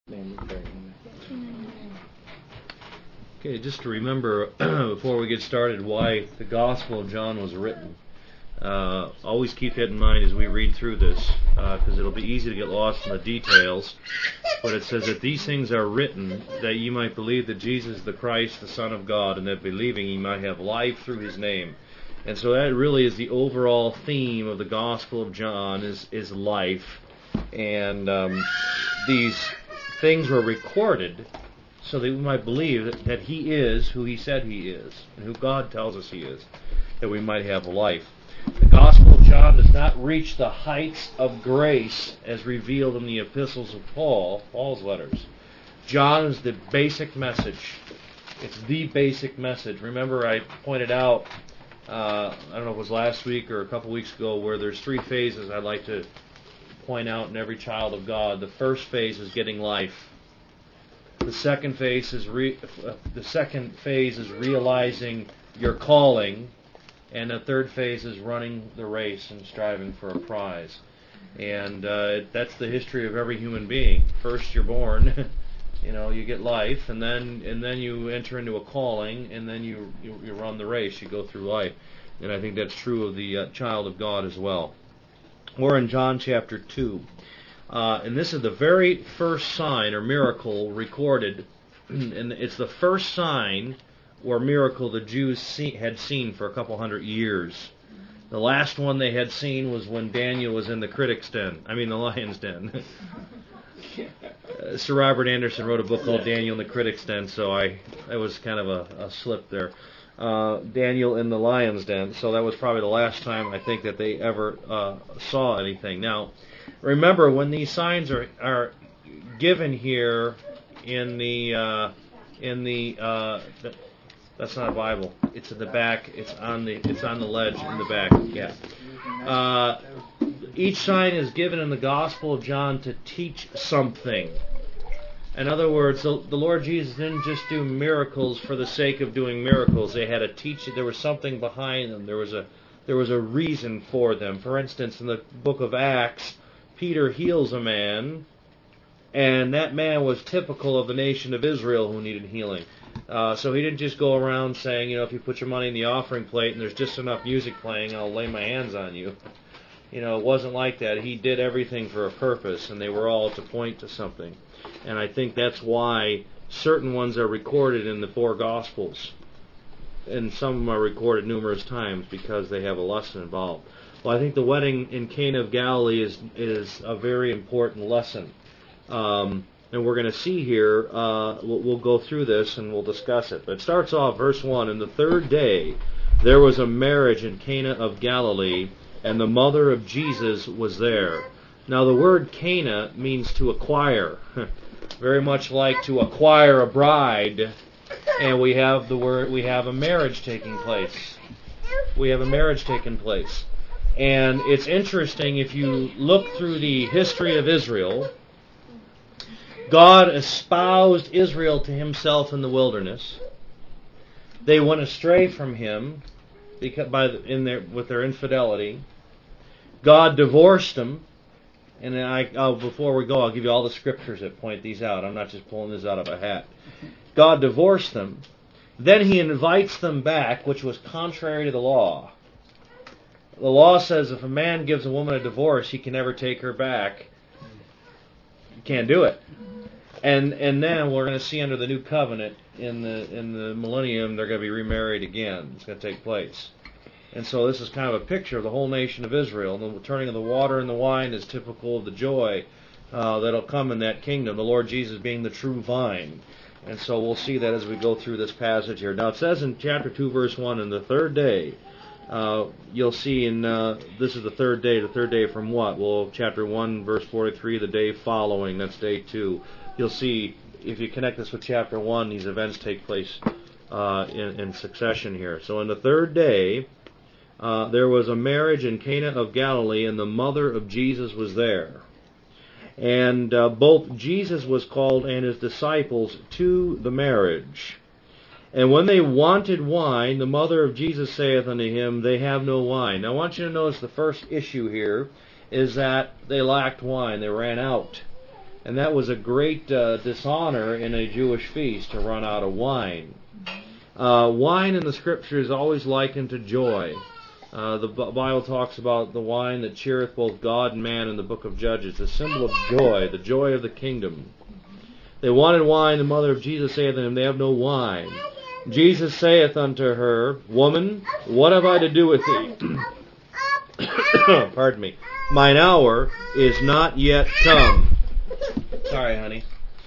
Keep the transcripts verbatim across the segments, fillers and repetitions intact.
Okay, just to remember before we get started why the Gospel of John was written. Uh, always keep that in mind as we read through this, because uh, it'll be easy to get lost in the details. But it says that these things are written that ye might believe that Jesus is the Christ, the Son of God, and that believing ye might have life through His name. And so that really is the overall theme of the Gospel of John, is, is life. And um, these things were recorded so that we might believe that, that He is who He said He is, and who God tells us He is, that we might have life. The Gospel of John does not reach the heights of grace as revealed in the epistles of Paul, Paul's letters. John is the basic message. It's the basic message. Remember I pointed out, uh, I don't know if it was last week or a couple weeks ago, where there's three phases I'd like to point out in every child of God. The first phase is getting life. The second phase is re- uh, the second phase is realizing your calling, and the third phase is running the race and striving for a prize. And uh, that's the history of every human being. First, you're born, you know, you get life, and then and then you enter into a calling, and then you you, you run the race. You go through life, and I think that's true of the uh, child of God as well. We're in John chapter two. Uh, and this is the very first sign or miracle recorded, and it's the first sign or miracle the Jews see, had seen for a couple hundred years. The last one they had seen was when Daniel was in the critic's den, I mean the lion's den. uh, Sir Robert Anderson wrote a book called Daniel in the Critic's Den, so I that was kind of a, a slip there. Uh, Daniel in the lion's den, so that was probably the last time I think that they ever uh, saw anything. Now, remember, when these signs are are given here in the uh, in the, uh, the that's not a Bible. It's in the back. It's on the it's on the ledge in the back. Yeah. Uh, each sign is given in the Gospel of John to teach something. In other words, the, the Lord Jesus didn't just do miracles for the sake of doing miracles. They had a teaching. There was something behind them. There was a there was a reason for them. For instance, in the book of Acts, Peter heals a man, and that man was typical of the nation of Israel who needed healing. Uh, so he didn't just go around saying, you know, if you put your money in the offering plate and there's just enough music playing, I'll lay my hands on you. You know, it wasn't like that. He did everything for a purpose, and they were all to point to something. And I think that's why certain ones are recorded in the four Gospels. And some of them are recorded numerous times because they have a lesson involved. Well, I think the wedding in Cana of Galilee is is a very important lesson. Um, and we're going to see here, uh, we'll, we'll go through this and we'll discuss it. But it starts off, verse one, "And the third day there was a marriage in Cana of Galilee, and the mother of Jesus was there." Now the word Cana means to acquire, very much like to acquire a bride, and we have the word, we have a marriage taking place. We have a marriage taking place. And it's interesting, if you look through the history of Israel, God espoused Israel to Himself in the wilderness. They went astray from Him because by the, in their with their infidelity. God divorced them. And I, oh, before we go, I'll give you all the scriptures that point these out. I'm not just pulling this out of a hat. God divorced them. Then He invites them back, which was contrary to the law. The law says if a man gives a woman a divorce, he can never take her back. You can't do it. And and then we're going to see under the new covenant in the in the millennium, they're going to be remarried again. It's going to take place. And so this is kind of a picture of the whole nation of Israel. The turning of the water and the wine is typical of the joy uh, that'll come in that kingdom, the Lord Jesus being the true vine. And so we'll see that as we go through this passage here. Now it says in chapter two, verse one, "And the third day," uh, you'll see in, uh, this is the third day. The third day from what? Well, chapter one, verse forty-three, the day following, that's day two. You'll see, if you connect this with chapter one, these events take place uh, in, in succession here. So in the third day, Uh, there was a marriage in Cana of Galilee, and the mother of Jesus was there. And uh, both Jesus was called and His disciples to the marriage. And when they wanted wine, the mother of Jesus saith unto him, They have no wine. Now I want you to notice the first issue here is that they lacked wine. They ran out. And that was a great uh, dishonor in a Jewish feast to run out of wine. Uh, wine in the Scripture is always likened to joy. Uh, the B- Bible talks about the wine that cheereth both God and man in the book of Judges, a symbol of joy, the joy of the kingdom. They wanted wine, the mother of Jesus saith unto them, they have no wine. Jesus saith unto her, Woman, what have I to do with thee? Pardon me. Mine hour is not yet come. Sorry, honey.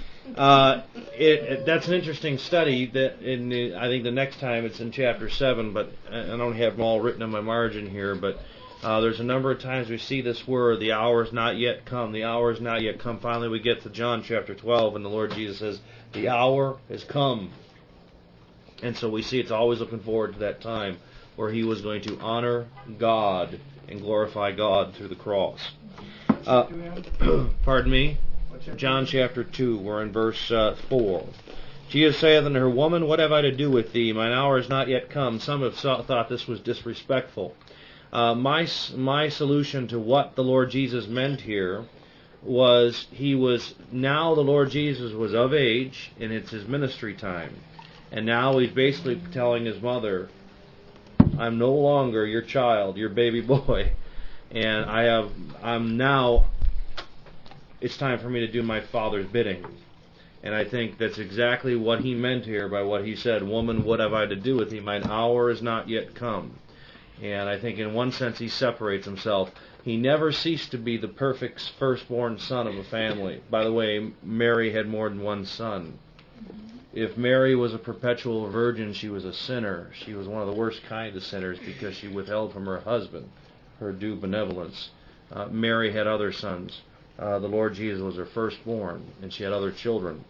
Uh, it, it, that's an interesting study. That in the, I think the next time it's in chapter seven, but I don't have them all written on my margin here. But uh, there's a number of times we see this word, the hour is not yet come. The hour is not yet come. Finally, we get to John chapter twelve, and the Lord Jesus says, the hour has come. And so we see it's always looking forward to that time where he was going to honor God and glorify God through the cross. Uh, pardon me? John chapter two, we're in verse uh, four. Jesus saith unto her, Woman, what have I to do with thee? Mine hour is not yet come. Some have saw, thought this was disrespectful. Uh, my, my solution to what the Lord Jesus meant here was he was, now the Lord Jesus was of age, and it's his ministry time. And now he's basically telling his mother, I'm no longer your child, your baby boy, and I have, I'm now, it's time for me to do my Father's bidding. And I think that's exactly what he meant here by what he said, Woman, what have I to do with thee? Mine hour is not yet come. And I think in one sense he separates himself. He never ceased to be the perfect firstborn son of a family. By the way, Mary had more than one son. If Mary was a perpetual virgin, she was a sinner. She was one of the worst kind of sinners because she withheld from her husband her due benevolence. Uh, Mary had other sons. Uh, the Lord Jesus was her firstborn, and she had other children.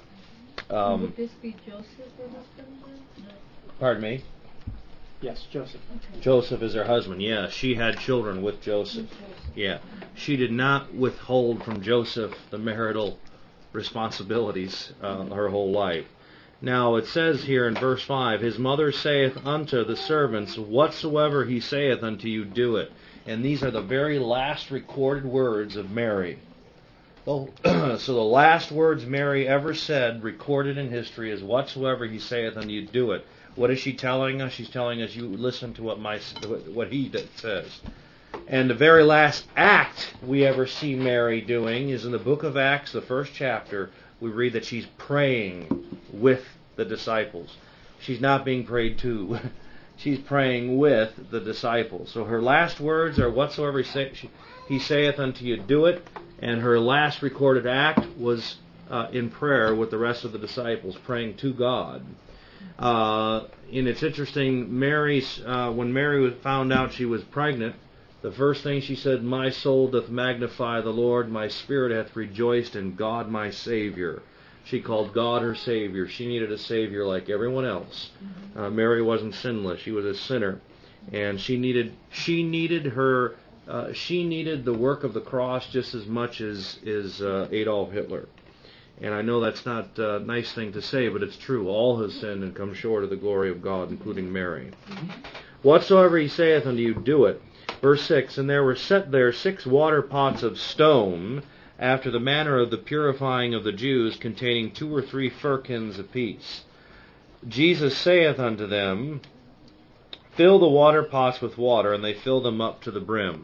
Um, Would this be Joseph, her husband? No. Pardon me? Yes, Joseph. Okay. Joseph is her husband. Yeah, she had children with Joseph. Yeah, she did not withhold from Joseph the marital responsibilities uh, her whole life. Now it says here in verse five, His mother saith unto the servants, Whatsoever he saith unto you, do it. And these are the very last recorded words of Mary. So the last words Mary ever said, recorded in history, is whatsoever he saith unto you, do it. What is she telling us? She's telling us, you listen to what my what he says. And the very last act we ever see Mary doing is in the book of Acts, the first chapter. We read that she's praying with the disciples. She's not being prayed to. She's praying with the disciples. So her last words are, whatsoever he, say, he saith unto you, do it. And her last recorded act was uh, in prayer with the rest of the disciples, praying to God. Uh, and it's interesting, Mary's, uh, when Mary found out she was pregnant, the first thing she said, My soul doth magnify the Lord, my spirit hath rejoiced in God my Savior. She called God her Savior. She needed a Savior like everyone else. Uh, Mary wasn't sinless. She was a sinner. And she needed she needed her uh, she needed the work of the cross just as much as, as uh, Adolf Hitler. And I know that's not a nice thing to say, but it's true. All have sinned and come short of the glory of God, including Mary. Whatsoever he saith unto you, do it. Verse six, And there were set there six water pots of stone, after the manner of the purifying of the Jews, containing two or three firkins apiece. Jesus saith unto them, Fill the water pots with water, and they filled them up to the brim.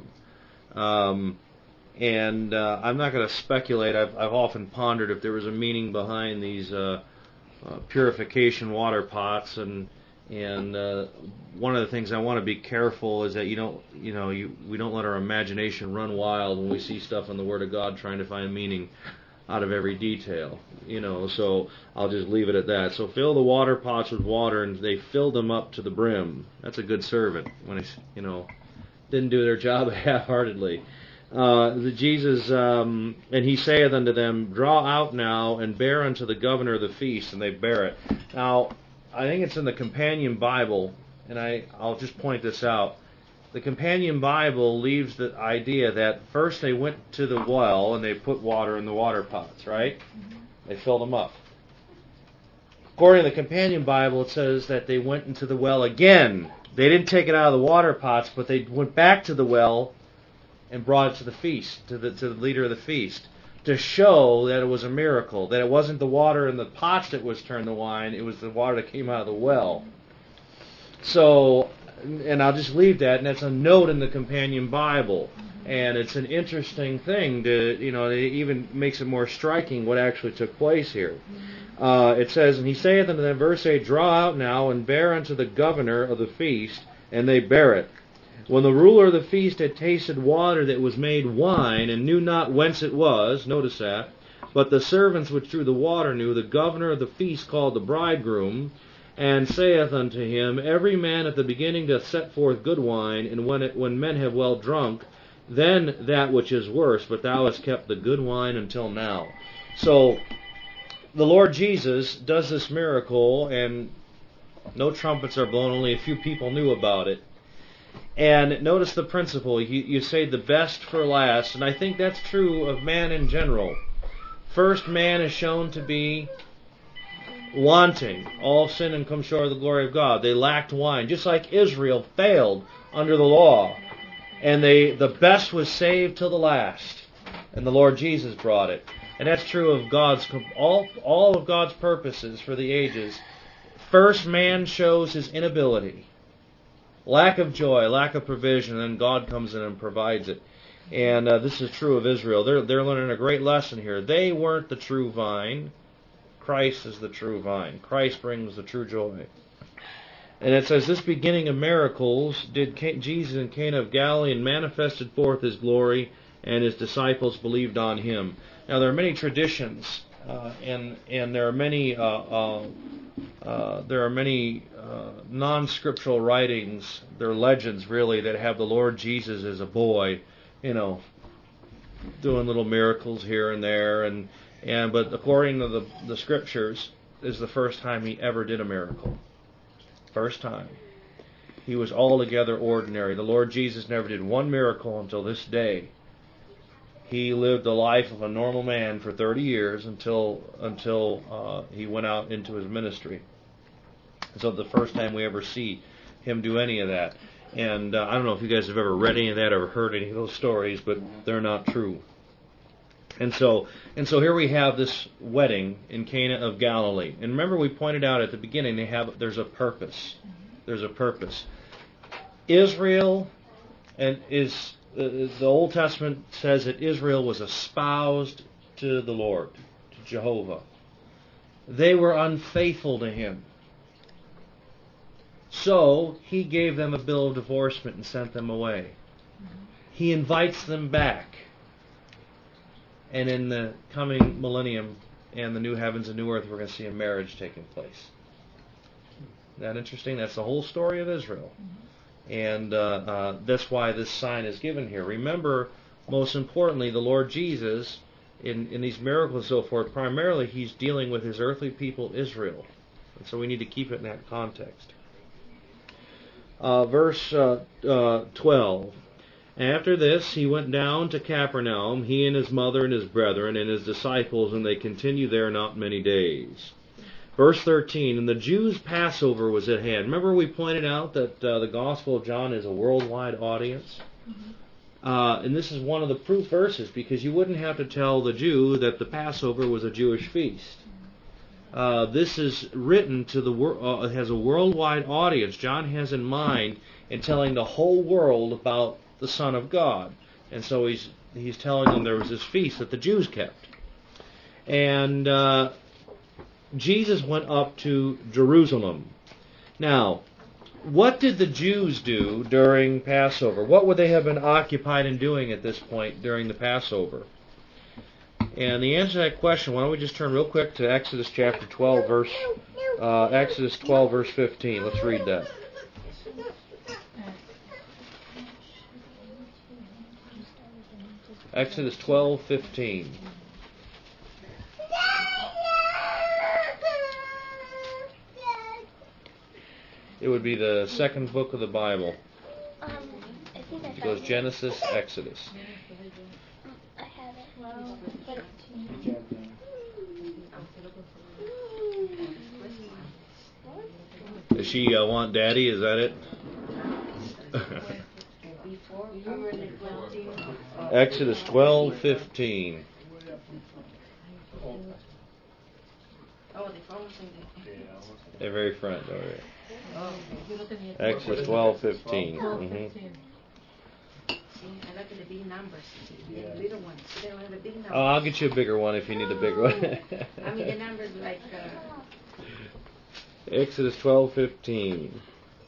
Um, and uh, I'm not going to speculate. I've, I've often pondered if there was a meaning behind these uh, uh, purification water pots, and and uh, one of the things I want to be careful is that you don't, you know, you we don't let our imagination run wild when we see stuff in the Word of God trying to find meaning out of every detail, you know. So I'll just leave it at that. So fill the water pots with water, and they filled them up to the brim. That's a good servant when it's, you know, didn't do their job half-heartedly. Uh, the Jesus, um, and he saith unto them, Draw out now and bear unto the governor of the feast, and they bear it. Now, I think it's in the Companion Bible, and I, I'll just point this out. The Companion Bible leaves the idea that first they went to the well and they put water in the water pots, right? Mm-hmm. They filled them up. According to the Companion Bible, it says that they went into the well again. They didn't take it out of the water pots, but they went back to the well and brought it to the feast, to the to the leader of the feast, to show that it was a miracle, that it wasn't the water in the pots that was turned to wine, it was the water that came out of the well. So, and I'll just leave that, and that's a note in the Companion Bible. And it's an interesting thing to, you know, it even makes it more striking what actually took place here. Uh, it says, and he saith unto them, verse eight, draw out now and bear unto the governor of the feast, and they bear it. When the ruler of the feast had tasted water that was made wine, and knew not whence it was, notice that, but the servants which drew the water knew, the governor of the feast called the bridegroom, and saith unto him, every man at the beginning doth set forth good wine, and when it, when men have well drunk, then that which is worse, but thou hast kept the good wine until now. So, the Lord Jesus does this miracle, and no trumpets are blown, only a few people knew about it. And notice the principle, you, you say the best for last, and I think that's true of man in general. First, man is shown to be wanting. All sin and come short of the glory of God. They lacked wine, just like Israel failed under the law. And they, the best was saved till the last. And the Lord Jesus brought it. And that's true of God's, all, all of God's purposes for the ages. First, man shows his inability. Lack of joy, lack of provision, and then God comes in and provides it. And uh, this is true of Israel. They're, they're learning a great lesson here. They weren't the true vine. Christ is the true vine. Christ brings the true joy. And it says, this beginning of miracles did Jesus in Cana of Galilee, and manifested forth his glory, and his disciples believed on him. Now there are many traditions, uh, and and there are many uh, uh, uh, there are many uh, non-scriptural writings. They're legends really that have the Lord Jesus as a boy, you know, doing little miracles here and there, and and but according to the the scriptures, this is the first time he ever did a miracle. First time. He was altogether ordinary. The Lord Jesus never did one miracle until this day. He lived the life of a normal man for thirty years until until uh, he went out into his ministry. So the first time we ever see him do any of that. And uh, I don't know if you guys have ever read any of that or heard any of those stories, but they're not true. And so, and so here we have this wedding in Cana of Galilee. And remember, we pointed out at the beginning, they have there's a purpose. There's a purpose. Israel, and is uh, the Old Testament says that Israel was espoused to the Lord, to Jehovah. They were unfaithful to Him. So He gave them a bill of divorcement and sent them away. He invites them back. And in the coming millennium and the new heavens and new earth, we're going to see a marriage taking place. Isn't that interesting? That's the whole story of Israel. And uh, uh, that's why this sign is given here. Remember, most importantly, the Lord Jesus, in, in these miracles and so forth, primarily He's dealing with His earthly people, Israel. And so we need to keep it in that context. Uh, verse uh, uh, twelve. After this, he went down to Capernaum, he and his mother and his brethren and his disciples, and they continued there not many days. Verse thirteen, and the Jews' Passover was at hand. Remember we pointed out that uh, the Gospel of John is a worldwide audience? Mm-hmm. Uh, and this is one of the proof verses, because you wouldn't have to tell the Jew that the Passover was a Jewish feast. Uh, this is written to the wor- uh, has a worldwide audience. John has in mind in telling the whole world about the Son of God. And so he's he's telling them there was this feast that the Jews kept. And uh, Jesus went up to Jerusalem. Now, what did the Jews do during Passover? What would they have been occupied in doing at this point during the Passover? And the answer to that question, why don't we just turn real quick to Exodus chapter twelve, verse uh, Exodus twelve, verse fifteen. Let's read that. Exodus twelve fifteen. It would be the second book of the Bible. Um, I think I It goes Genesis, Exodus. I have it. Well, but Does she uh, want Daddy? Is that it? Exodus twelve fifteen. Oh, the phone was in the... The very front. All right. Oh, Exodus twelve fifteen. twelve, Mm-hmm. fifteen. see, I like the big numbers. The little ones. They don't have the big numbers. Oh, I'll get you a bigger one if you need a bigger one. I mean, the numbers like... Uh, Exodus twelve fifteen.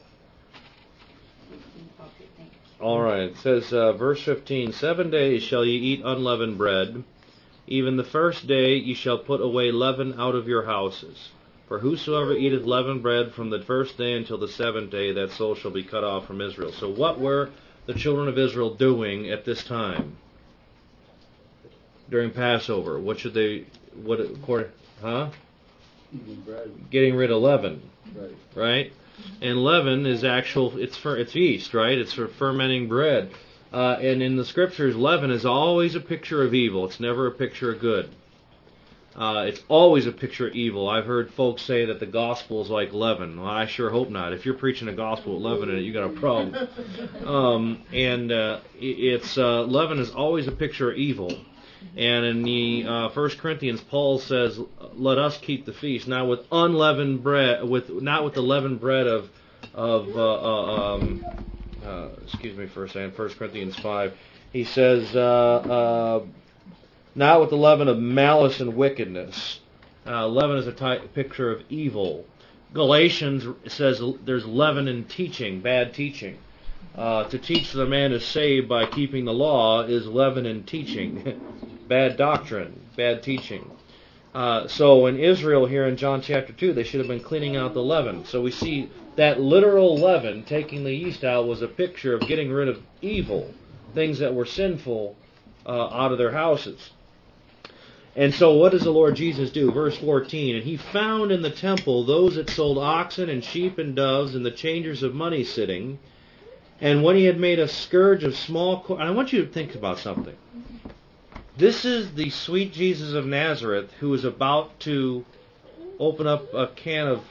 All right. It says, uh, verse fifteen, Seven days shall ye eat unleavened bread. Even the first day ye shall put away leaven out of your houses. For whosoever eateth leavened bread from the first day until the seventh day, that soul shall be cut off from Israel. So what were the children of Israel doing at this time? During Passover. What should they, what, huh? Eating bread. Getting rid of leaven. Right. Right? And leaven is actual, it's for, it's yeast, right? It's for fermenting bread. Uh, and in the scriptures, leaven is always a picture of evil. It's never a picture of good. Uh, it's always a picture of evil. I've heard folks say that the gospel is like leaven. Well, I sure hope not. If you're preaching a gospel with leaven in it, you got a problem. Um, and uh, it's uh, leaven is always a picture of evil. And in the uh, First Corinthians, Paul says, "Let us keep the feast, not with unleavened bread, with not with the leavened bread of of uh, uh, um, uh, excuse me for a second." First Corinthians five, he says, uh, uh, "Not with the leaven of malice and wickedness." Uh, leaven is a type, picture of evil. Galatians says there's leaven in teaching, bad teaching. Uh, to teach that a man is saved by keeping the law is leaven in teaching. Bad doctrine, bad teaching. Uh, so in Israel here in John chapter two, they should have been cleaning out the leaven. So we see that literal leaven, taking the yeast out, was a picture of getting rid of evil, things that were sinful, uh, out of their houses. And so what does the Lord Jesus do? Verse fourteen, "And he found in the temple those that sold oxen and sheep and doves and the changers of money sitting. And when he had made a scourge of small cords..." I want you to think about something. This is the sweet Jesus of Nazareth who is about to open up a can of...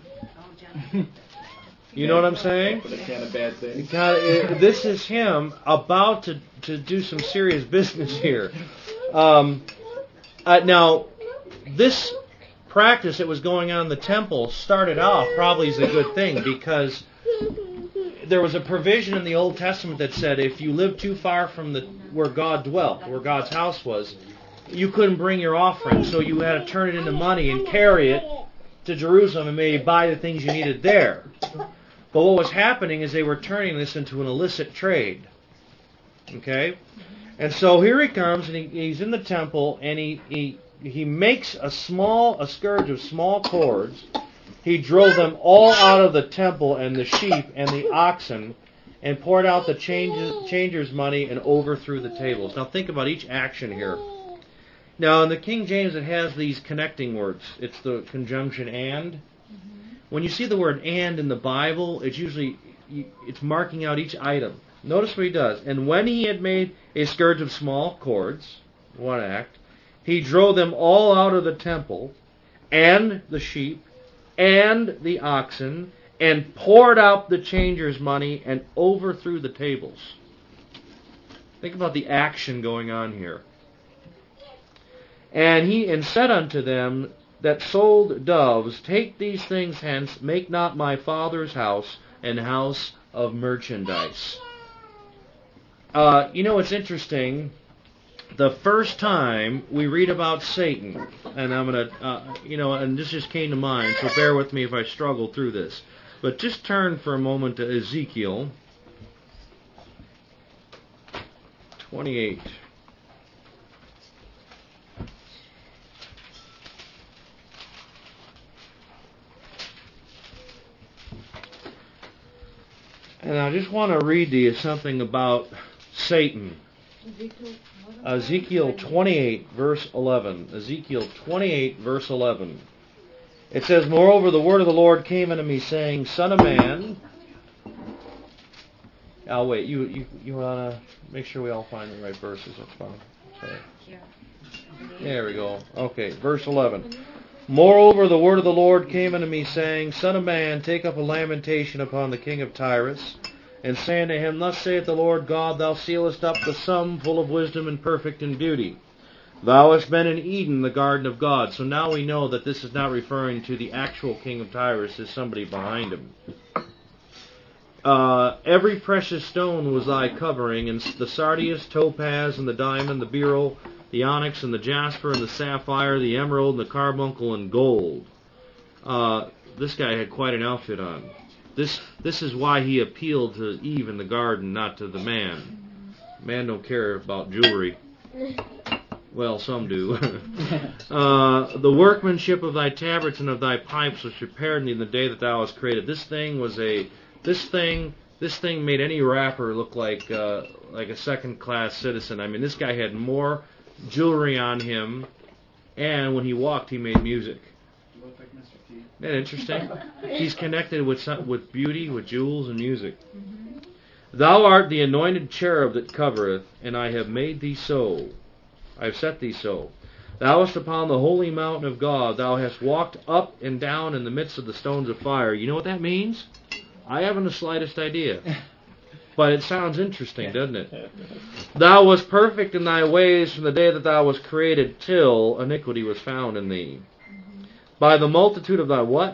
You know what I'm saying? Open a can of bad things. God, it, this is him about to, to do some serious business here. Um, uh, now, this practice that was going on in the temple started off probably as a good thing, because there was a provision in the Old Testament that said if you lived too far from the where God dwelt, where God's house was, you couldn't bring your offering, so you had to turn it into money and carry it to Jerusalem and maybe buy the things you needed there. But what was happening is they were turning this into an illicit trade. Okay? And so here he comes, and he, he's in the temple, and he, he he makes a small, a scourge of small cords. He drove them all out of the temple, and the sheep and the oxen, and poured out the changes, changers' money and overthrew the tables. Now think about each action here. Now in the King James it has these connecting words. It's the conjunction "and." Mm-hmm. When you see the word "and" in the Bible, it's usually it's marking out each item. Notice what he does. "And when he had made a scourge of small cords," one act, "he drove them all out of the temple, and the sheep, and the oxen, and poured out the changers' money, and overthrew the tables." Think about the action going on here. "And he and said unto them that sold doves, Take these things hence, make not my Father's house an house of merchandise." Uh, you know, it's interesting. The first time we read about Satan, and I'm going to, uh, you know, and this just came to mind, so bear with me if I struggle through this. But just turn for a moment to Ezekiel twenty-eight. And I just want to read to you something about Satan. Ezekiel twenty-eight, verse eleven. Ezekiel twenty-eight, verse eleven. It says, "Moreover, the word of the Lord came unto me, saying, Son of man..." I'll wait. You you, you want to make sure we all find the right verses. That's fine. Sorry. There we go. Okay, verse eleven. "Moreover, the word of the Lord came unto me, saying, Son of man, take up a lamentation upon the king of Tyrus, and say unto him, Thus saith the Lord God, Thou sealest up the sum full of wisdom and perfect in beauty. Thou hast been in Eden, the garden of God. So now we know that this is not referring to the actual king of Tyrus. There's somebody behind him. Uh, every precious stone was thy covering, and the sardius, topaz, and the diamond, the beryl, the onyx, and the jasper, and the sapphire, the emerald, and the carbuncle, and gold. Uh, this guy had quite an outfit on. This this is why he appealed to Eve in the garden, not to the man. Man don't care about jewelry. Well, some do. uh, the workmanship of thy tabrets and of thy pipes was prepared in the day that thou wast created. This thing was a this thing this thing made any rapper look like uh, like a second class citizen. I mean, this guy had more jewelry on him, and when he walked, he made music. Look like Mister T. Isn't that interesting? He's connected with some, with beauty, with jewels and music. Mm-hmm. Thou art the anointed cherub that covereth, and I have made thee so. I have set thee so. Thou wast upon the holy mountain of God. Thou hast walked up and down in the midst of the stones of fire. You know what that means? I haven't the slightest idea. But it sounds interesting, doesn't it? Thou wast perfect in thy ways from the day that thou wast created till iniquity was found in thee. By the multitude of thy what?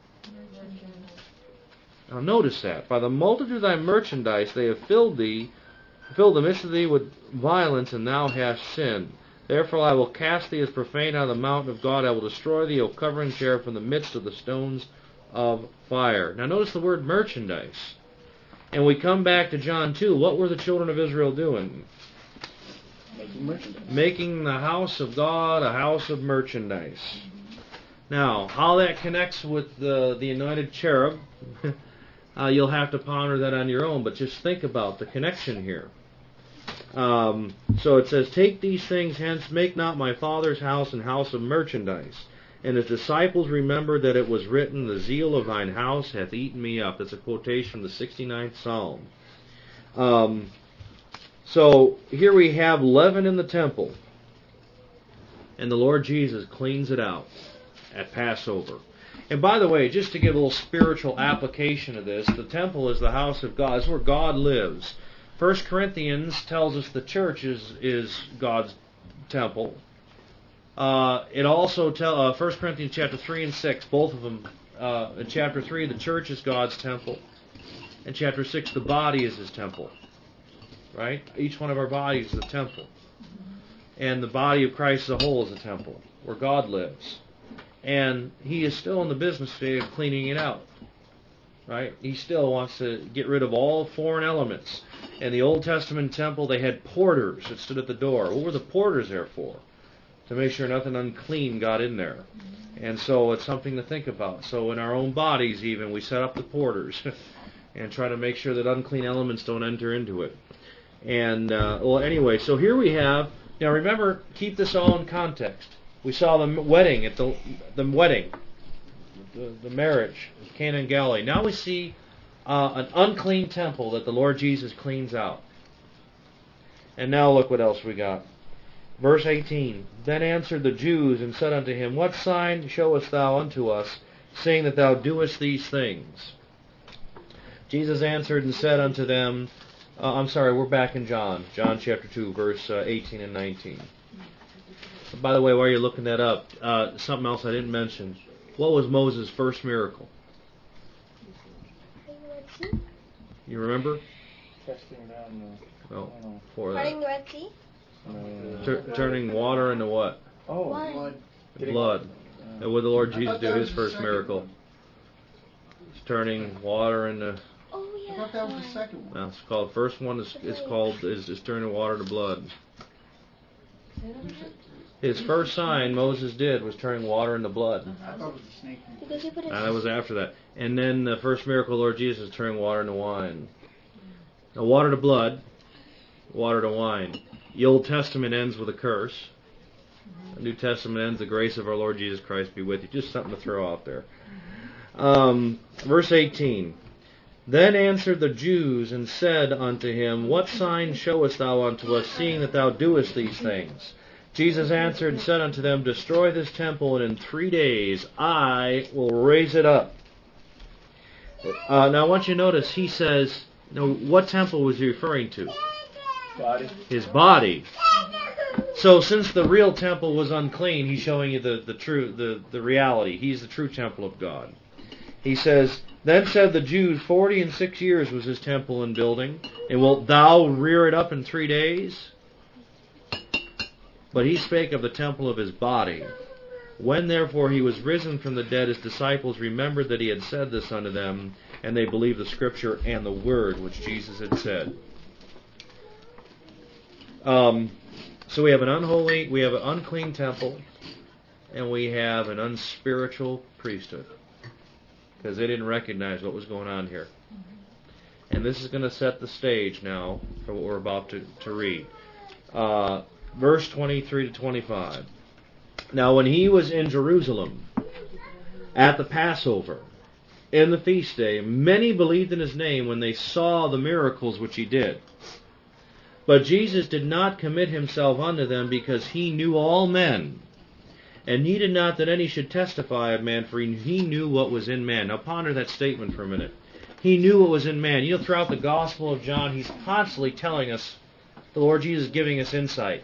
Now notice that. By the multitude of thy merchandise they have filled thee, filled the midst of thee with violence, and thou hast sinned. Therefore I will cast thee as profane out of the mountain of God. I will destroy thee, O covering cherub, from the midst of the stones of fire. Now notice the word merchandise. And we come back to John two. What were the children of Israel doing? Making merchandise. Making the house of God a house of merchandise. Now, how that connects with the, the anointed cherub, uh, you'll have to ponder that on your own, but just think about the connection here. Um, so it says, take these things hence, make not my Father's house an house of merchandise. And his disciples remembered that it was written, the zeal of thine house hath eaten me up. That's a quotation from the sixty-ninth Psalm. Um, so here we have leaven in the temple. And the Lord Jesus cleans it out at Passover. And by the way, just to give a little spiritual application of this, the temple is the house of God. It's where God lives. First Corinthians tells us the church is, is God's temple. Uh, it also tells, uh, First Corinthians chapter three and six, both of them. Uh, in chapter three, the church is God's temple. In chapter six, the body is His temple. Right? Each one of our bodies is a temple. And the body of Christ as a whole is a temple, where God lives. And He is still in the business today of cleaning it out. Right? He still wants to get rid of all foreign elements. In the Old Testament temple, they had porters that stood at the door. What were the porters there for? To make sure nothing unclean got in there. And so it's something to think about. So in our own bodies even, we set up the porters and try to make sure that unclean elements don't enter into it. And, uh, well, anyway, so here we have, now remember, keep this all in context. We saw the wedding, at the the wedding, the, the marriage, Cana and Galilee. Now we see uh, an unclean temple that the Lord Jesus cleans out. And now look what else we got. Verse eighteen, Then answered the Jews and said unto him, What sign showest thou unto us, saying that thou doest these things? Jesus answered and said unto them, uh, I'm sorry, we're back in John, John chapter two, verse uh, eighteen and nineteen. By the way, while you're looking that up, uh, something else I didn't mention. What was Moses' first miracle? You remember? Casting down the... No, for Parting that. the Red Sea? Uh, Tur- turning water into what? oh, Wine. Blood. Blood. And what did the Lord I Jesus thought do? that His was the first second miracle. one. It's turning water into... Oh, yeah. I thought that was the second one. Well, it's called, first one is, is called, is, is turning water to blood. His first sign Moses did was turning water into blood. I thought it was the snake. Because he put his... And that was after that. And then the first miracle of the Lord Jesus is turning water into wine. Now, water to blood, water to wine. The Old Testament ends with a curse. The New Testament ends, the grace of our Lord Jesus Christ be with you. Just something to throw out there. Um, verse eighteen. Then answered the Jews and said unto him, What sign showest thou unto us, seeing that thou doest these things? Jesus answered and said unto them, Destroy this temple, and in three days I will raise it up. Uh, now I want you to notice, he says, you know, what temple was he referring to? body. His body. So since the real temple was unclean, he's showing you the, the true the, the reality. He's the true temple of God. He says, Then said the Jews, Forty and six years was his temple in building, and wilt thou rear it up in three days? But he spake of the temple of his body. When therefore he was risen from the dead, his disciples remembered that he had said this unto them, and they believed the Scripture and the word which Jesus had said. Um, so we have an unholy, we have an unclean temple, and we have an unspiritual priesthood, because they didn't recognize what was going on here. And this is going to set the stage now for what we're about to, to read. Uh, verse twenty-three to twenty-five. Now when he was in Jerusalem at the Passover, in the feast day, many believed in his name when they saw the miracles which he did. But Jesus did not commit himself unto them, because he knew all men, and needed not that any should testify of man, for he knew what was in man. Now ponder that statement for a minute. He knew what was in man. You know, throughout the Gospel of John, he's constantly telling us, the Lord Jesus giving us insight.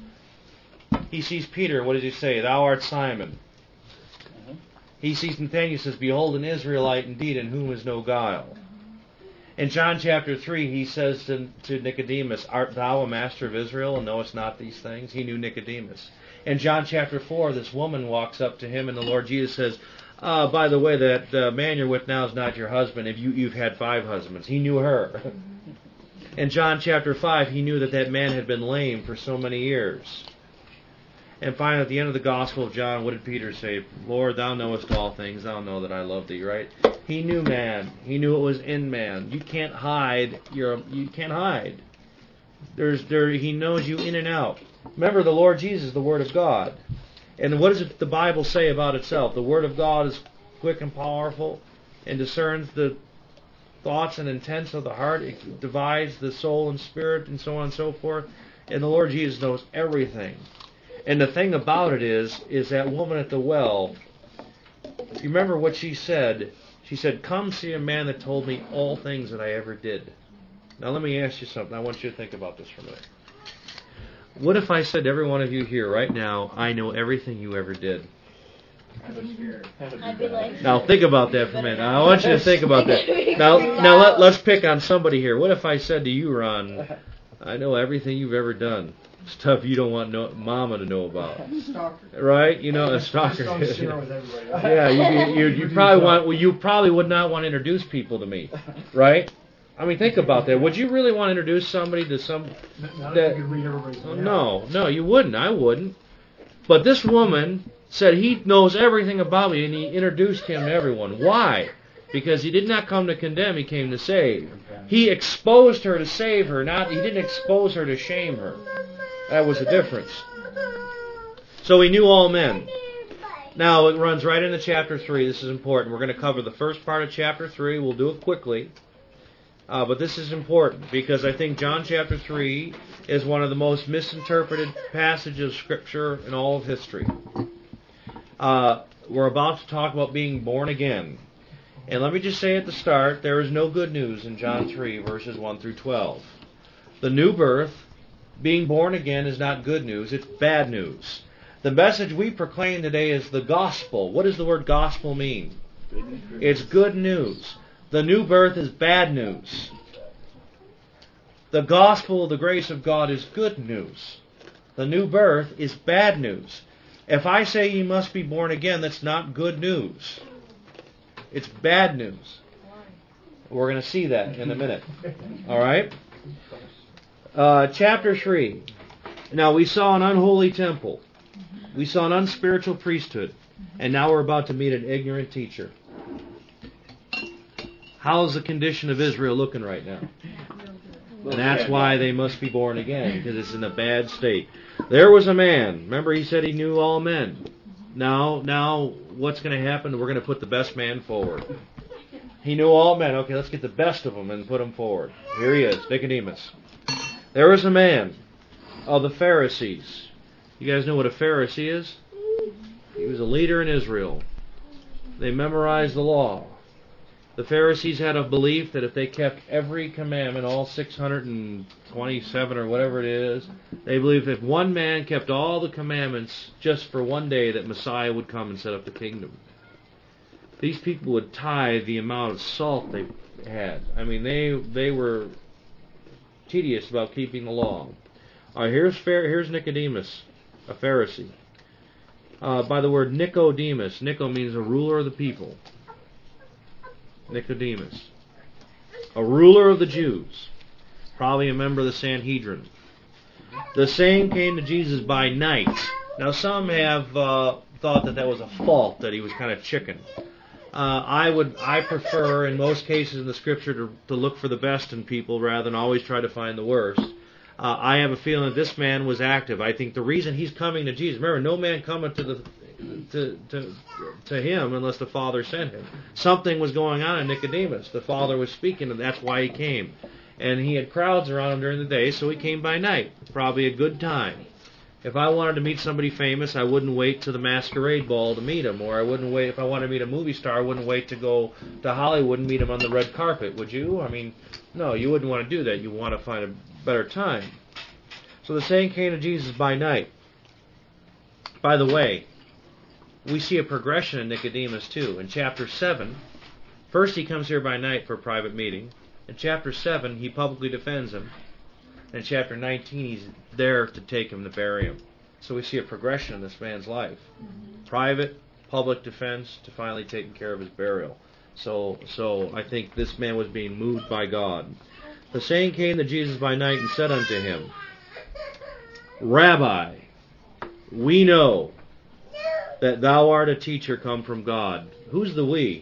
He sees Peter, what does he say? Thou art Simon. Uh-huh. He sees Nathanael, he says, Behold an Israelite indeed, in whom is no guile. In John chapter three, he says to, to Nicodemus, Art thou a master of Israel, and knowest not these things? He knew Nicodemus. In John chapter four, this woman walks up to him, and the Lord Jesus says, uh, by the way, that uh, man you're with now is not your husband. If you, you've had five husbands. He knew her. In John chapter five, he knew that that man had been lame for so many years. And finally, at the end of the Gospel of John, what did Peter say? Lord, thou knowest all things. Thou know that I love thee, right? He knew man. He knew what was in man. You can't hide. You're, you can't hide. There's, there, he knows you in and out. Remember, the Lord Jesus is the Word of God. And what does it, the Bible say about itself? The Word of God is quick and powerful and discerns the thoughts and intents of the heart. It divides the soul and spirit and so on and so forth. And the Lord Jesus knows everything. And the thing about it is, is that woman at the well, if you remember what she said, she said, Come see a man that told me all things that I ever did. Now let me ask you something. I want you to think about this for a minute. What if I said to every one of you here right now, I know everything you ever did? I'd be like, now think about that for a minute. Now, I want you to think about that. Now, now let, let's pick on somebody here. What if I said to you, Ron, I know everything you've ever done? Stuff you don't want no, Mama to know about, Stalker. right? You know, a stalker. Just don't share with everybody. Yeah, you, you, you, you probably want. Well, you probably would not want to introduce people to me, right? I mean, think about that. Would you really want to introduce somebody to some? Not that, if you could read everybody's name. no, no, you wouldn't. I wouldn't. But this woman said he knows everything about me, and he introduced him to everyone. Why? Because he did not come to condemn; he came to save. He exposed her to save her. Not he didn't expose her to shame her. That was the difference. So he knew all men. Now it runs right into chapter three. This is important. We're going to cover the first part of chapter three. We'll do it quickly. Uh, but this is important because I think John chapter three is one of the most misinterpreted passages of Scripture in all of history. Uh, we're about to talk about being born again. And let me just say at the start, there is no good news in John three, verses one through twelve. The new birth, being born again, is not good news, it's bad news. The message we proclaim today is the gospel. What does the word gospel mean? It's good news. The new birth is bad news. The gospel of the grace of God is good news. The new birth is bad news. If I say you must be born again, that's not good news. It's bad news. We're going to see that in a minute. All right? Uh, chapter three. Now we saw an unholy temple. We saw an unspiritual priesthood. And now we're about to meet an ignorant teacher. How's the condition of Israel looking right now? And that's why they must be born again, because it's in a bad state. There was a man. Remember he said he knew all men. Now, now what's going to happen? We're going to put the best man forward. He knew all men. Okay, let's get the best of them and put them forward. Here he is, Nicodemus. There was a man of the Pharisees. You guys know what a Pharisee is? He was a leader in Israel. They memorized the law. The Pharisees had a belief that if they kept every commandment, all six hundred twenty-seven or whatever it is, they believed if one man kept all the commandments just for one day, that Messiah would come and set up the kingdom. These people would tithe the amount of salt they had. I mean, they they were tedious about keeping the law. All right, here's here's Nicodemus, a Pharisee. Uh, by the word Nicodemus, Nico means a ruler of the people. Nicodemus, a ruler of the Jews, probably a member of the Sanhedrin. The saying came to Jesus by night. Now, some have uh, thought that that was a fault, that he was kind of chicken. Uh, I would, I prefer, in most cases in the Scripture, to, to look for the best in people rather than always try to find the worst. Uh, I have a feeling that this man was active. I think the reason he's coming to Jesus, remember, no man cometh to the to to to him unless the Father sent him. Something was going on in Nicodemus. The Father was speaking, and that's why he came. And he had crowds around him during the day, so he came by night. Probably a good time. If I wanted to meet somebody famous, I wouldn't wait to the masquerade ball to meet him, or I wouldn't wait, if I wanted to meet a movie star, I wouldn't wait to go to Hollywood and meet him on the red carpet, would you? I mean, no, you wouldn't want to do that. You want to find a better time. So the saying came to Jesus by night. By the way, we see a progression in Nicodemus too. In chapter seven, first he comes here by night for a private meeting. In chapter seven, he publicly defends him. In chapter nineteen, he's there to take him to bury him. So we see a progression in this man's life. Private, public defense, to finally taking care of his burial. So, so I think this man was being moved by God. The saying came to Jesus by night and said unto him, Rabbi, we know that thou art a teacher come from God. Who's the we?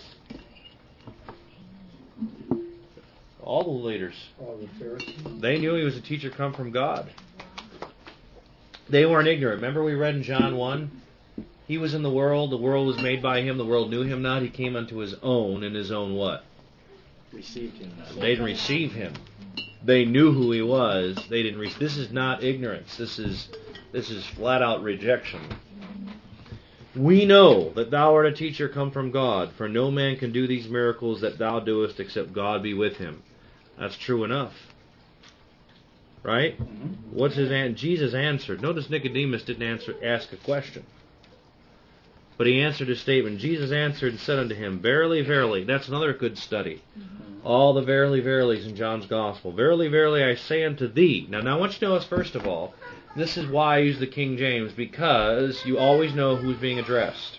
All the leaders. All the Pharisees. They knew he was a teacher come from God. They weren't ignorant. Remember we read in John one? He was in the world, the world was made by him, the world knew him not. He came unto his own, and his own what? Received him not. They didn't receive him. They knew who he was. They didn't. Re- this is not ignorance. This is this is flat out rejection. We know that thou art a teacher come from God, for no man can do these miracles that thou doest except God be with him. That's true enough. Right? Mm-hmm. What's his an- Jesus answered. Notice Nicodemus didn't answer ask a question. But he answered his statement. Jesus answered and said unto him, Verily, verily. That's another good study. Mm-hmm. All the verily, verilies in John's Gospel. Verily, verily, I say unto thee. Now, now I want you to notice, first of all, this is why I use the King James, because you always know who's being addressed.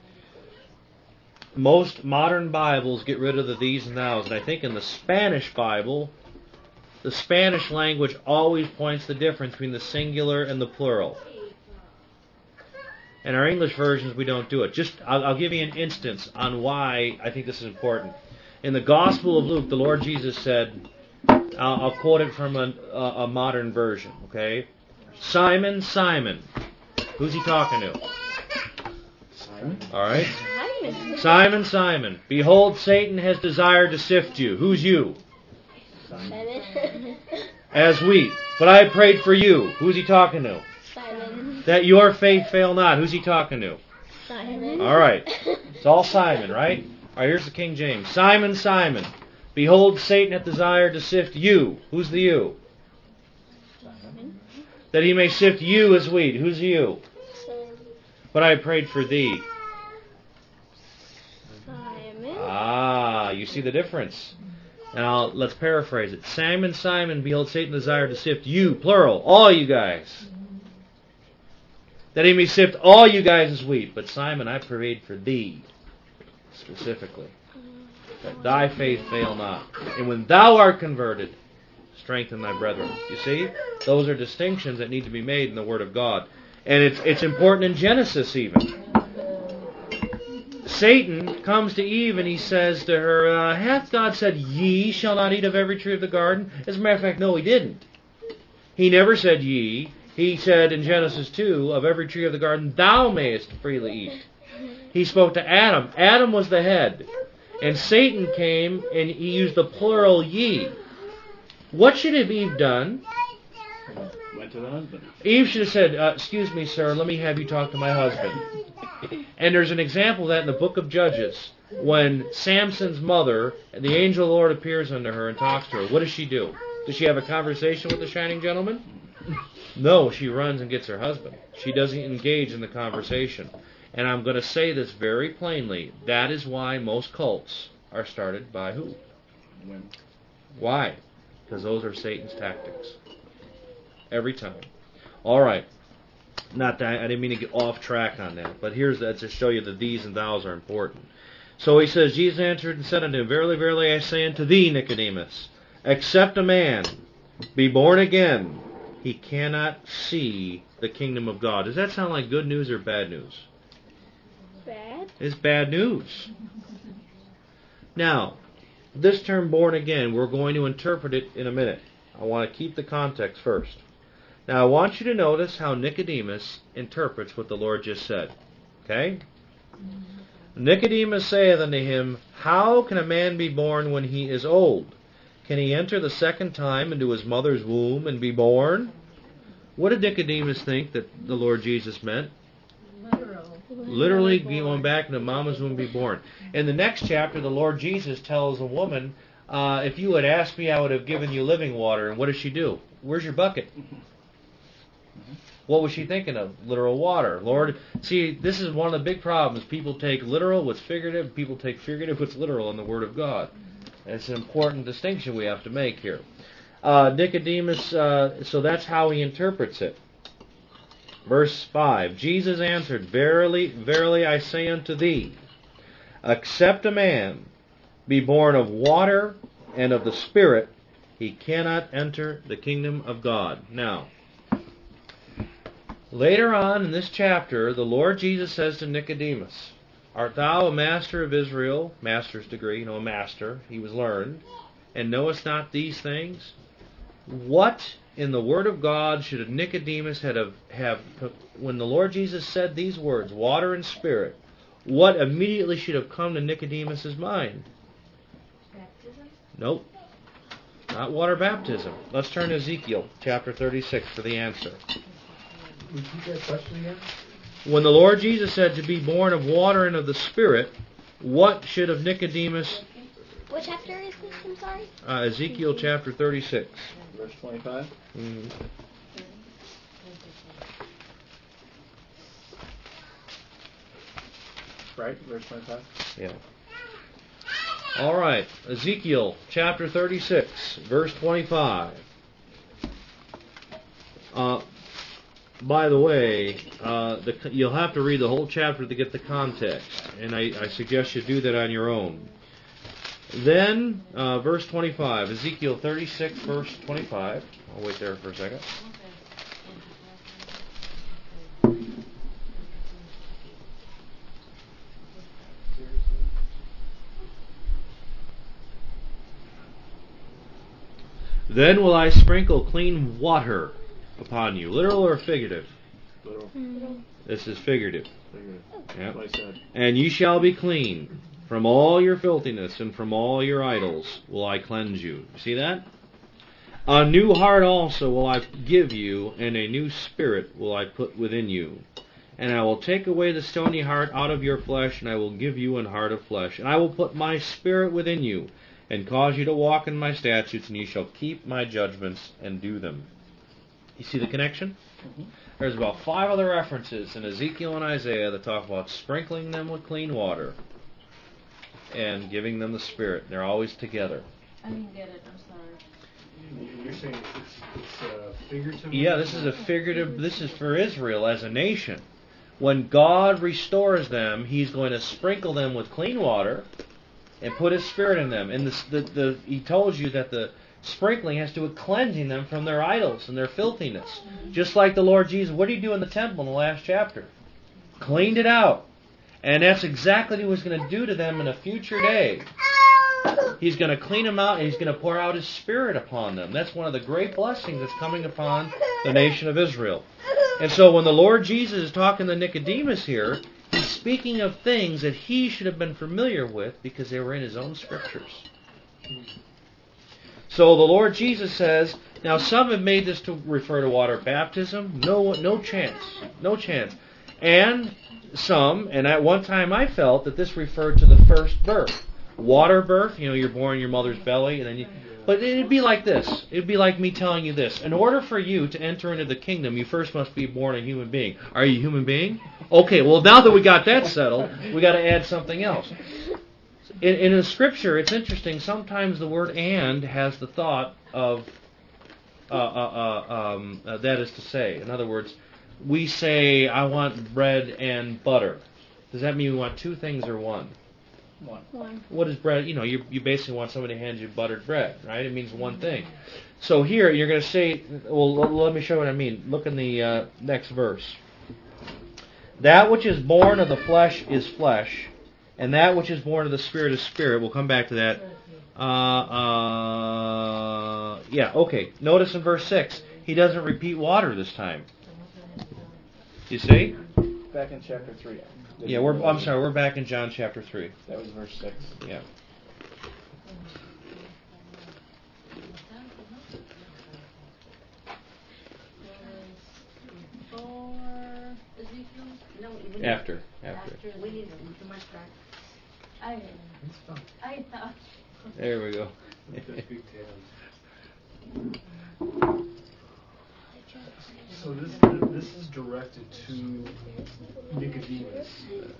Most modern Bibles get rid of the these and thous, and I think in the Spanish Bible, the Spanish language always points the difference between the singular and the plural. In our English versions, we don't do it. Just, I'll, I'll give you an instance on why I think this is important. In the Gospel of Luke, the Lord Jesus said, I'll, I'll quote it from a, a, a modern version, okay? Simon, Simon. Who's he talking to? Simon. All right. Simon. Simon, Simon. Behold, Satan has desired to sift you. Who's you? Simon. As wheat. But I prayed for you. Who's he talking to? Simon. That your faith fail not. Who's he talking to? Simon. All right. It's all Simon, right? All right, here's the King James. Simon, Simon. Behold, Satan hath desired to sift you. Who's the you? Simon. That he may sift you as wheat. Who's you? Simon. But I prayed for thee. Simon. Ah, you see the difference. Now, let's paraphrase it. Simon, Simon, behold, Satan desired to sift you, plural, all you guys. That he may sift all you guys as wheat. But Simon, I prayed for thee, specifically. That thy faith fail not. And when thou art converted, strengthen thy brethren. You see? Those are distinctions that need to be made in the Word of God. And it's it's important in Genesis even. Satan comes to Eve and he says to her, uh, hath God said, ye shall not eat of every tree of the garden? As a matter of fact, no, he didn't. He never said ye. He said in Genesis two, of every tree of the garden thou mayest freely eat. He spoke to Adam. Adam was the head. And Satan came and he used the plural ye. What should have Eve done? Went to the husband. Eve should have said, uh, excuse me, sir, let me have you talk to my husband. And there's an example of that in the book of Judges. when Samson's mother, the angel of the Lord appears unto her and talks to her, what does she do? Does she have a conversation with the shining gentleman? No, she runs and gets her husband. She doesn't engage in the conversation. And I'm going to say this very plainly. That is why most cults are started by who? Women. Why? Because those are Satan's tactics. Every time. All right. Not that I didn't mean to get off track on that, but here's that to show you that these and thous are important. So he says, Jesus answered and said unto him, Verily, verily, I say unto thee, Nicodemus, except a man be born again, he cannot see the kingdom of God. Does that sound like good news or bad news? Bad. It's bad news. Now, this term born again, we're going to interpret it in a minute. I want to keep the context first. Now, I want you to notice how Nicodemus interprets what the Lord just said. Okay? Nicodemus saith unto him, How can a man be born when he is old? Can he enter the second time into his mother's womb and be born? What did Nicodemus think that the Lord Jesus meant? Literal. Literally going back into mama's womb and be born. In the next chapter, the Lord Jesus tells a woman, uh, if you had asked me, I would have given you living water. And what does she do? Where's your bucket? What was she thinking of? Literal water. Lord, see, this is one of the big problems. People take literal what's figurative. People take figurative what's literal in the Word of God. And it's an important distinction we have to make here. Uh, Nicodemus, uh, so that's how he interprets it. Verse five, Jesus answered, Verily, verily, I say unto thee, except a man be born of water and of the Spirit, he cannot enter the kingdom of God. Now, later on in this chapter, the Lord Jesus says to Nicodemus, Art thou a master of Israel? Master's degree, you know, a master. He was learned. And knowest not these things? What in the Word of God should Nicodemus have, have, when the Lord Jesus said these words, water and spirit, what immediately should have come to Nicodemus' mind? Baptism? Nope. Not water baptism. Let's turn to Ezekiel chapter thirty-six for the answer. Repeat that question again? When the Lord Jesus said to be born of water and of the Spirit, what should have Nicodemus... What chapter is this? I'm sorry. Uh, Ezekiel chapter thirty-six. Verse twenty-five. Mm. Right? Verse twenty-five. Yeah. All right. Ezekiel chapter thirty-six, verse twenty-five. Uh, by the way, uh, the, you'll have to read the whole chapter to get the context, and I, I suggest you do that on your own. Then, uh, verse twenty-five, Ezekiel thirty-six, verse twenty-five. I'll wait there for a second. Then will I sprinkle clean water upon you. Literal or figurative? Literal. This is figurative. Figurative. Yeah. That's what I said. And ye shall be clean. From all your filthiness and from all your idols will I cleanse you. See that? A new heart also will I give you, and a new spirit will I put within you. And I will take away the stony heart out of your flesh, and I will give you an heart of flesh. And I will put my spirit within you, and cause you to walk in my statutes, and ye shall keep my judgments and do them. You see the connection? Mm-hmm. There's about five other references in Ezekiel and Isaiah that talk about sprinkling them with clean water and giving them the Spirit. They're always together. I didn't get it, I'm sorry. You're saying it's, it's uh, figurative? Yeah, this is a figurative, this is for Israel as a nation. When God restores them, He's going to sprinkle them with clean water and put His Spirit in them. And the, the, the, He told you that the sprinkling has to do with cleansing them from their idols and their filthiness. Just like the Lord Jesus, what did He do in the temple in the last chapter? Cleaned it out. And that's exactly what He was going to do to them in a future day. He's going to clean them out, and He's going to pour out His Spirit upon them. That's one of the great blessings that's coming upon the nation of Israel. And so when the Lord Jesus is talking to Nicodemus here, He's speaking of things that he should have been familiar with because they were in His own Scriptures. So the Lord Jesus says, now some have made this to refer to water baptism. No, no chance. No chance. And some, and at one time I felt that this referred to the first birth. Water birth, you know, you're born in your mother's belly, and then you... But it'd be like this. It'd be like me telling you this. In order for you to enter into the kingdom, you first must be born a human being. Are you a human being? Okay, well, now that we got that settled, we got to add something else. In, in the Scripture, it's interesting. Sometimes the word "and" has the thought of uh, uh, uh, um, uh, that is to say. In other words, we say, "I want bread and butter." Does that mean we want two things or one? One. One. What is bread? You know, you you basically want somebody to hand you buttered bread, right? It means one thing. So here you're going to say, well, l- let me show you what I mean. Look in the uh, next verse. That which is born of the flesh is flesh, and that which is born of the spirit is spirit. We'll come back to that. Uh, uh, yeah, okay. Notice in verse six, he doesn't repeat water this time. You see? Back in chapter three. Yeah, we're. I'm sorry. We're back in John chapter three. That was verse six. Yeah. Four, Ezekiel? No, we need- After. After. We need too much back. I, It's fine. I thought. There we go. With the big tails. So this this is directed to Nicodemus.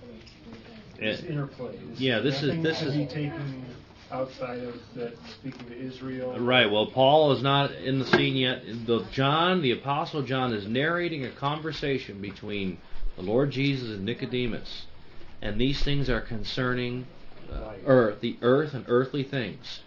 This Yeah. interplay. This, Yeah, this is- nothing this to is- be taken outside of that speaking to Israel. Right. Well, Paul is not in the scene yet. The John, the Apostle John, is narrating a conversation between the Lord Jesus and Nicodemus, and these things are concerning uh, earth, the earth, and earthly things.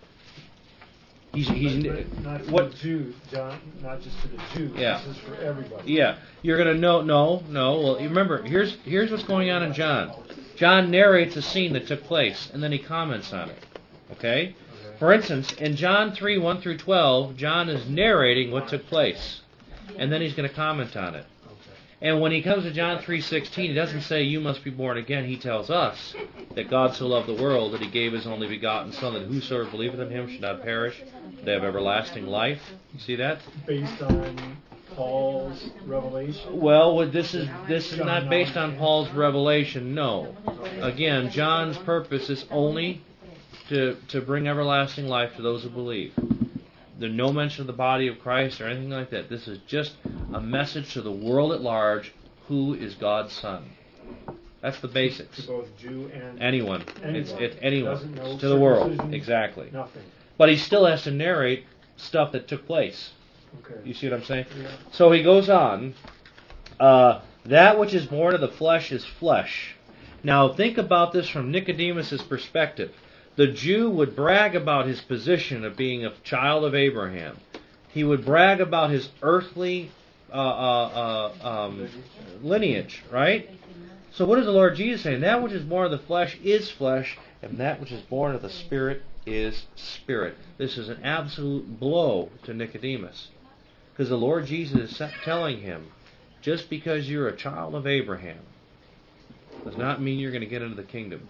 He's he's But- but not to what? the Jew, John, not just to the Jew. Yeah. This is for everybody. Yeah, you're gonna know. No, no. Well, you remember, here's here's what's going on in John. John narrates a scene that took place, and then he comments on it. Okay. Okay. For instance, in John three one through twelve, John is narrating what took place, and then he's going to comment on it. Okay. And when he comes to John three sixteen, he doesn't say you must be born again. He tells us that God so loved the world that He gave His only begotten Son, that whosoever believeth in Him should not perish, but have everlasting life. You see that? Based on Paul's revelation. Well, what this is this is not based on Paul's revelation. No. Again, John's purpose is only to to bring everlasting life to those who believe. There's no mention of the body of Christ or anything like that. This is just a message to the world at large. Who is God's Son? That's the To basics. both Jew and Anyone. It's it's anyone. Doesn't know It's to the world. circumcision, Exactly. Nothing. But he still has to narrate stuff that took place. Okay. You see what I'm saying? Yeah. So he goes on. Uh, that which is born of the flesh is flesh. Now think about this from Nicodemus' perspective. The Jew would brag about his position of being a child of Abraham. He would brag about his earthly uh, uh, uh, um, lineage, right? So what is the Lord Jesus saying? That which is born of the flesh is flesh, and that which is born of the Spirit is spirit. This is an absolute blow to Nicodemus. Because the Lord Jesus is telling him, just because you're a child of Abraham does not mean you're going to get into the kingdom.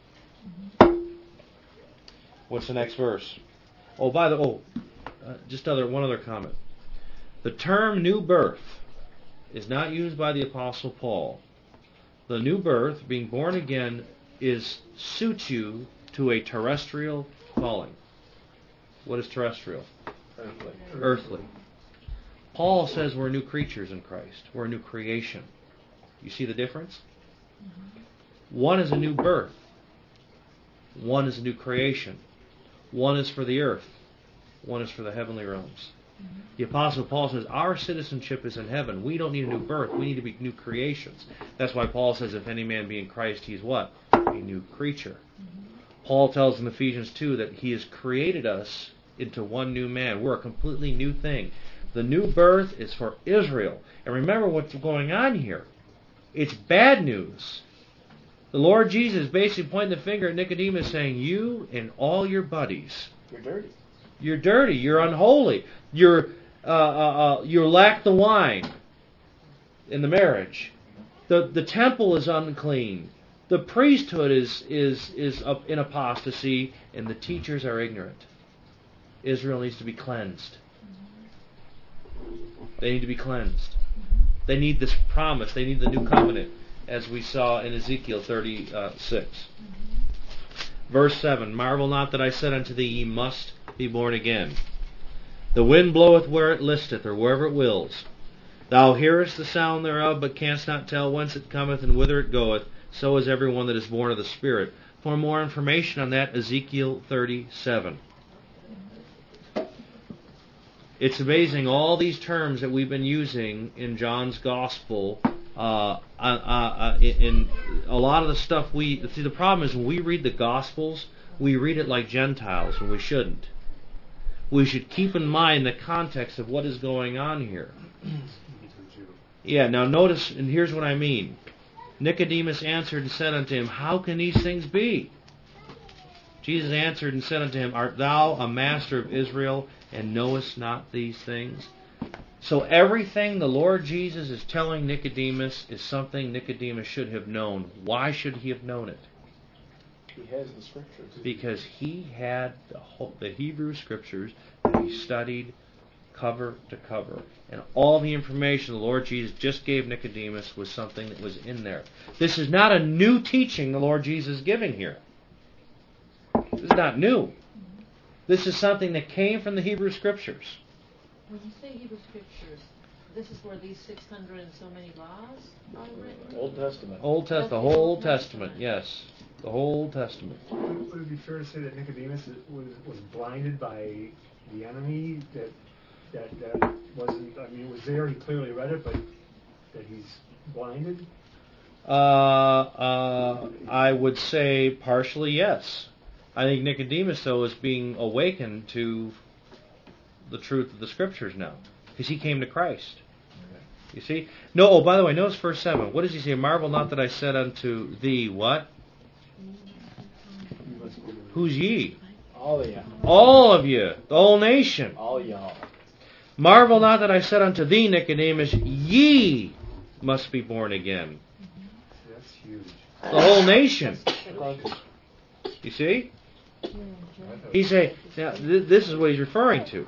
What's the next verse? Oh, by the oh, uh, just other one other comment. The term new birth is not used by the Apostle Paul. The new birth, being born again, is suits you to a terrestrial calling. What is terrestrial? Earthly. Earthly. Paul says we're new creatures in Christ. We're a new creation. You see the difference? One is a new birth. One is a new creation. One is for the earth. One is for the heavenly realms. The Apostle Paul says our citizenship is in heaven. We don't need a new birth. We need to be new creations. That's why Paul says if any man be in Christ, he's what? A new creature. Paul tells in Ephesians two that he has created us into one new man. We're a completely new thing. The new birth is for Israel. And remember what's going on here. It's bad news. The Lord Jesus basically pointing the finger at Nicodemus saying, you and all your buddies, You're dirty. you're dirty, you're unholy, you're uh, uh, uh, you lack the wine in the marriage. The the temple is unclean. The priesthood is is is up in apostasy, and the teachers are ignorant. Israel needs to be cleansed. They need to be cleansed. They need this promise. They need the new covenant. as we saw in Ezekiel thirty-six. Verse seven, marvel not that I said unto thee, ye must be born again. The wind bloweth where it listeth, or wherever it wills. Thou hearest the sound thereof, but canst not tell whence it cometh and whither it goeth. So is every one that is born of the Spirit. For more information on that, Ezekiel thirty-seven. It's amazing, all these terms that we've been using in John's Gospel, uh, uh, uh, in, in a lot of the stuff we... See, the problem is when we read the Gospels, we read it like Gentiles, and we shouldn't. We should keep in mind the context of what is going on here. Yeah, now notice, and here's what I mean. Nicodemus answered and said unto him, how can these things be? Jesus answered and said unto him, art thou a master of Israel, and knowest not these things? So everything the Lord Jesus is telling Nicodemus is something Nicodemus should have known. Why should he have known it? He has the scriptures. Because he had the whole, the Hebrew scriptures that he studied cover to cover. And all the information the Lord Jesus just gave Nicodemus was something that was in there. This is not a new teaching the Lord Jesus is giving here. This is not new. This is something that came from the Hebrew scriptures. When you say Hebrew scriptures, this is where these six hundred and so many laws are written? Old Testament. Old Testament, the whole Old Testament, yes. The whole Testament. Would would it be fair to say that Nicodemus was, was blinded by the enemy, that, that that wasn't, I mean, it was there, he clearly read it, but that he's blinded? Uh, uh, I would say partially yes. I think Nicodemus, though, is being awakened to the truth of the Scriptures now, because he came to Christ. You see? No, oh, by the way, notice verse seven. What does he say? Marvel not that I said unto thee, what? Who's ye? All of y'all. All of you, the whole nation. All y'all. Marvel not that I said unto thee, Nicodemus, ye must be born again. That's huge. The whole nation. You see? He say, now th- this is what he's referring to.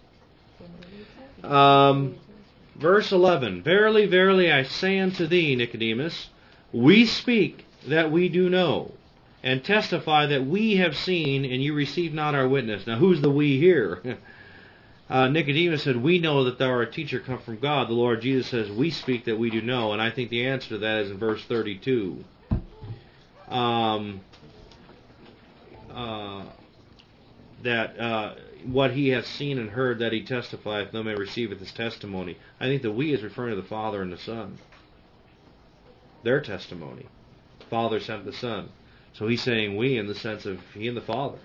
Um, verse eleven. Verily, verily, I say unto thee, Nicodemus, we speak that we do know, and testify that we have seen, and you receive not our witness. Now, who's the we here? uh, Nicodemus said, we know that thou art a teacher come from God. The Lord Jesus says, we speak that we do know. And I think the answer to that is in verse thirty-two. Um, uh, that uh, what he hath seen and heard, that he testifieth, no man receiveth his testimony. I think the we is referring to the Father and the Son. Their testimony. Father sent the Son. So he's saying we in the sense of he and the Father.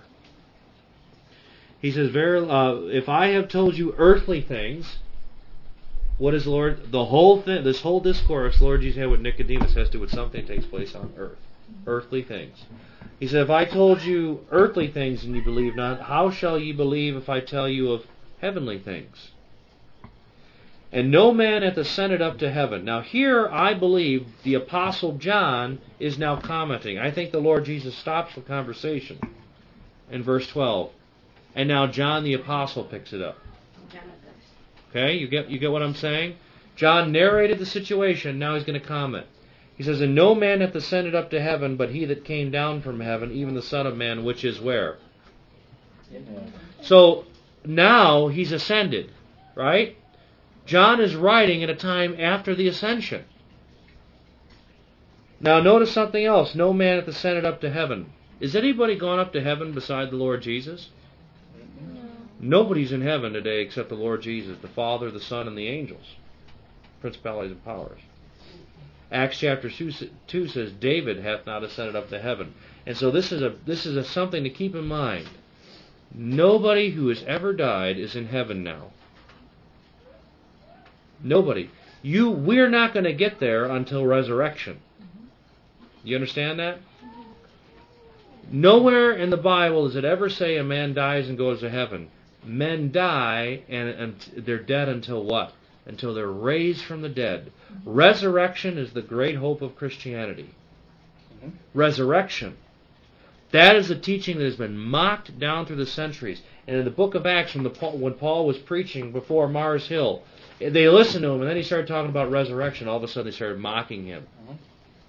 He says, Ver- uh, if I have told you earthly things, what is the Lord? The whole thing, this whole discourse Lord Jesus had with Nicodemus has to do with something that takes place on earth. Earthly things. He said, if I told you earthly things and you believe not, how shall ye believe if I tell you of heavenly things? And no man hath ascended up to heaven. Now here, I believe, the Apostle John is now commenting. I think the Lord Jesus stops the conversation in verse twelve. And now John the Apostle picks it up. Okay, you get you get what I'm saying? John narrated the situation, now he's going to comment. He says, and no man hath ascended up to heaven, but he that came down from heaven, even the Son of Man, which is where? Amen. So, now he's ascended, right? John is writing at a time after the ascension. Now notice something else. No man hath ascended up to heaven. Is anybody gone up to heaven beside the Lord Jesus? No. Nobody's in heaven today except the Lord Jesus, the Father, the Son, and the angels. Principalities and powers. Acts chapter two says, David hath not ascended up to heaven. And so this is a this is a, something to keep in mind. Nobody who has ever died is in heaven now. Nobody. You, we're not going to get there until resurrection. You understand that? Nowhere in the Bible does it ever say a man dies and goes to heaven. Men die and, and they're dead until what? Until they're raised from the dead. Resurrection is the great hope of Christianity. Resurrection. That is the teaching that has been mocked down through the centuries. And in the book of Acts, when, the, when Paul was preaching before Mars Hill, they listened to him, and then he started talking about resurrection. All of a sudden, they started mocking him.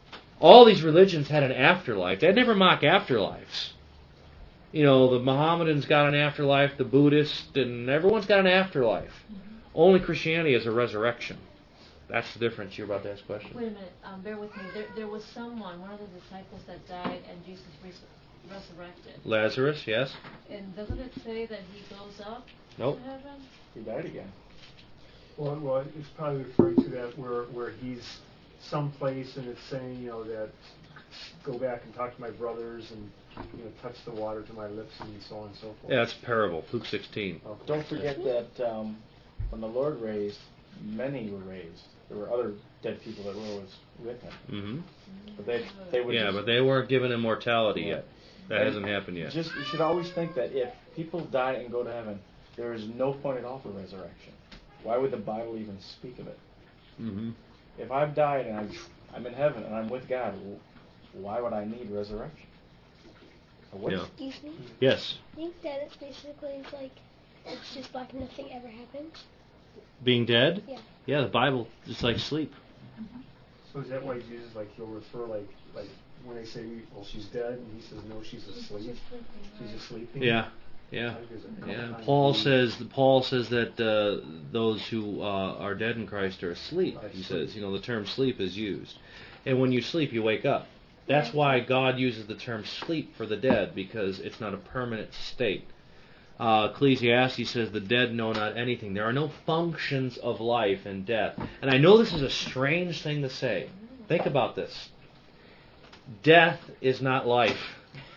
all these religions had an afterlife. They never mock afterlives. You know, the Mohammedans got an afterlife, the Buddhists, and everyone's got an afterlife. Mm-hmm. Only Christianity is a resurrection. That's the difference. You're about to ask a question. Wait a minute. Um, bear with me. There, there was someone, one of the disciples that died, and Jesus res- resurrected. Lazarus, yes. And doesn't it say that he goes up Nope. to heaven? He died again. Well, well, it's probably referring to that where where he's someplace and it's saying, you know, that go back and talk to my brothers and, you know, touch the water to my lips and so on and so forth. Yeah, that's a parable, Luke sixteen. Oh, don't forget that um, when the Lord raised, many were raised. There were other dead people that were with him. Mm-hmm. But they they would Yeah, just, but they weren't given immortality Yeah. yet. That And hasn't happened yet. Just you should always think that if people die and go to heaven, there is no point at all for resurrection. Why would the Bible even speak of it? Mm-hmm. If I've died and I'm, I'm in heaven and I'm with God, why would I need resurrection? What? Yeah. Excuse me? Yes. I think that it's basically like it's just like nothing ever happened. Being dead? Yeah. Yeah, the Bible is like sleep. So is that why Jesus, like, he'll refer, like, like when they say, well, she's dead, and he says, no, she's asleep. She's just sleeping. Yeah. Yeah. I think there's a couple Yeah. times Paul he- says Paul says that uh, those who uh, are dead in Christ are asleep. Are He asleep. says, you know, the term sleep is used. And when you sleep, you wake up. That's why God uses the term sleep for the dead, because it's not a permanent state. Uh, Ecclesiastes says the dead know not anything. There are no functions of life and death. And I know this is a strange thing to say. Think about this. Death is not life.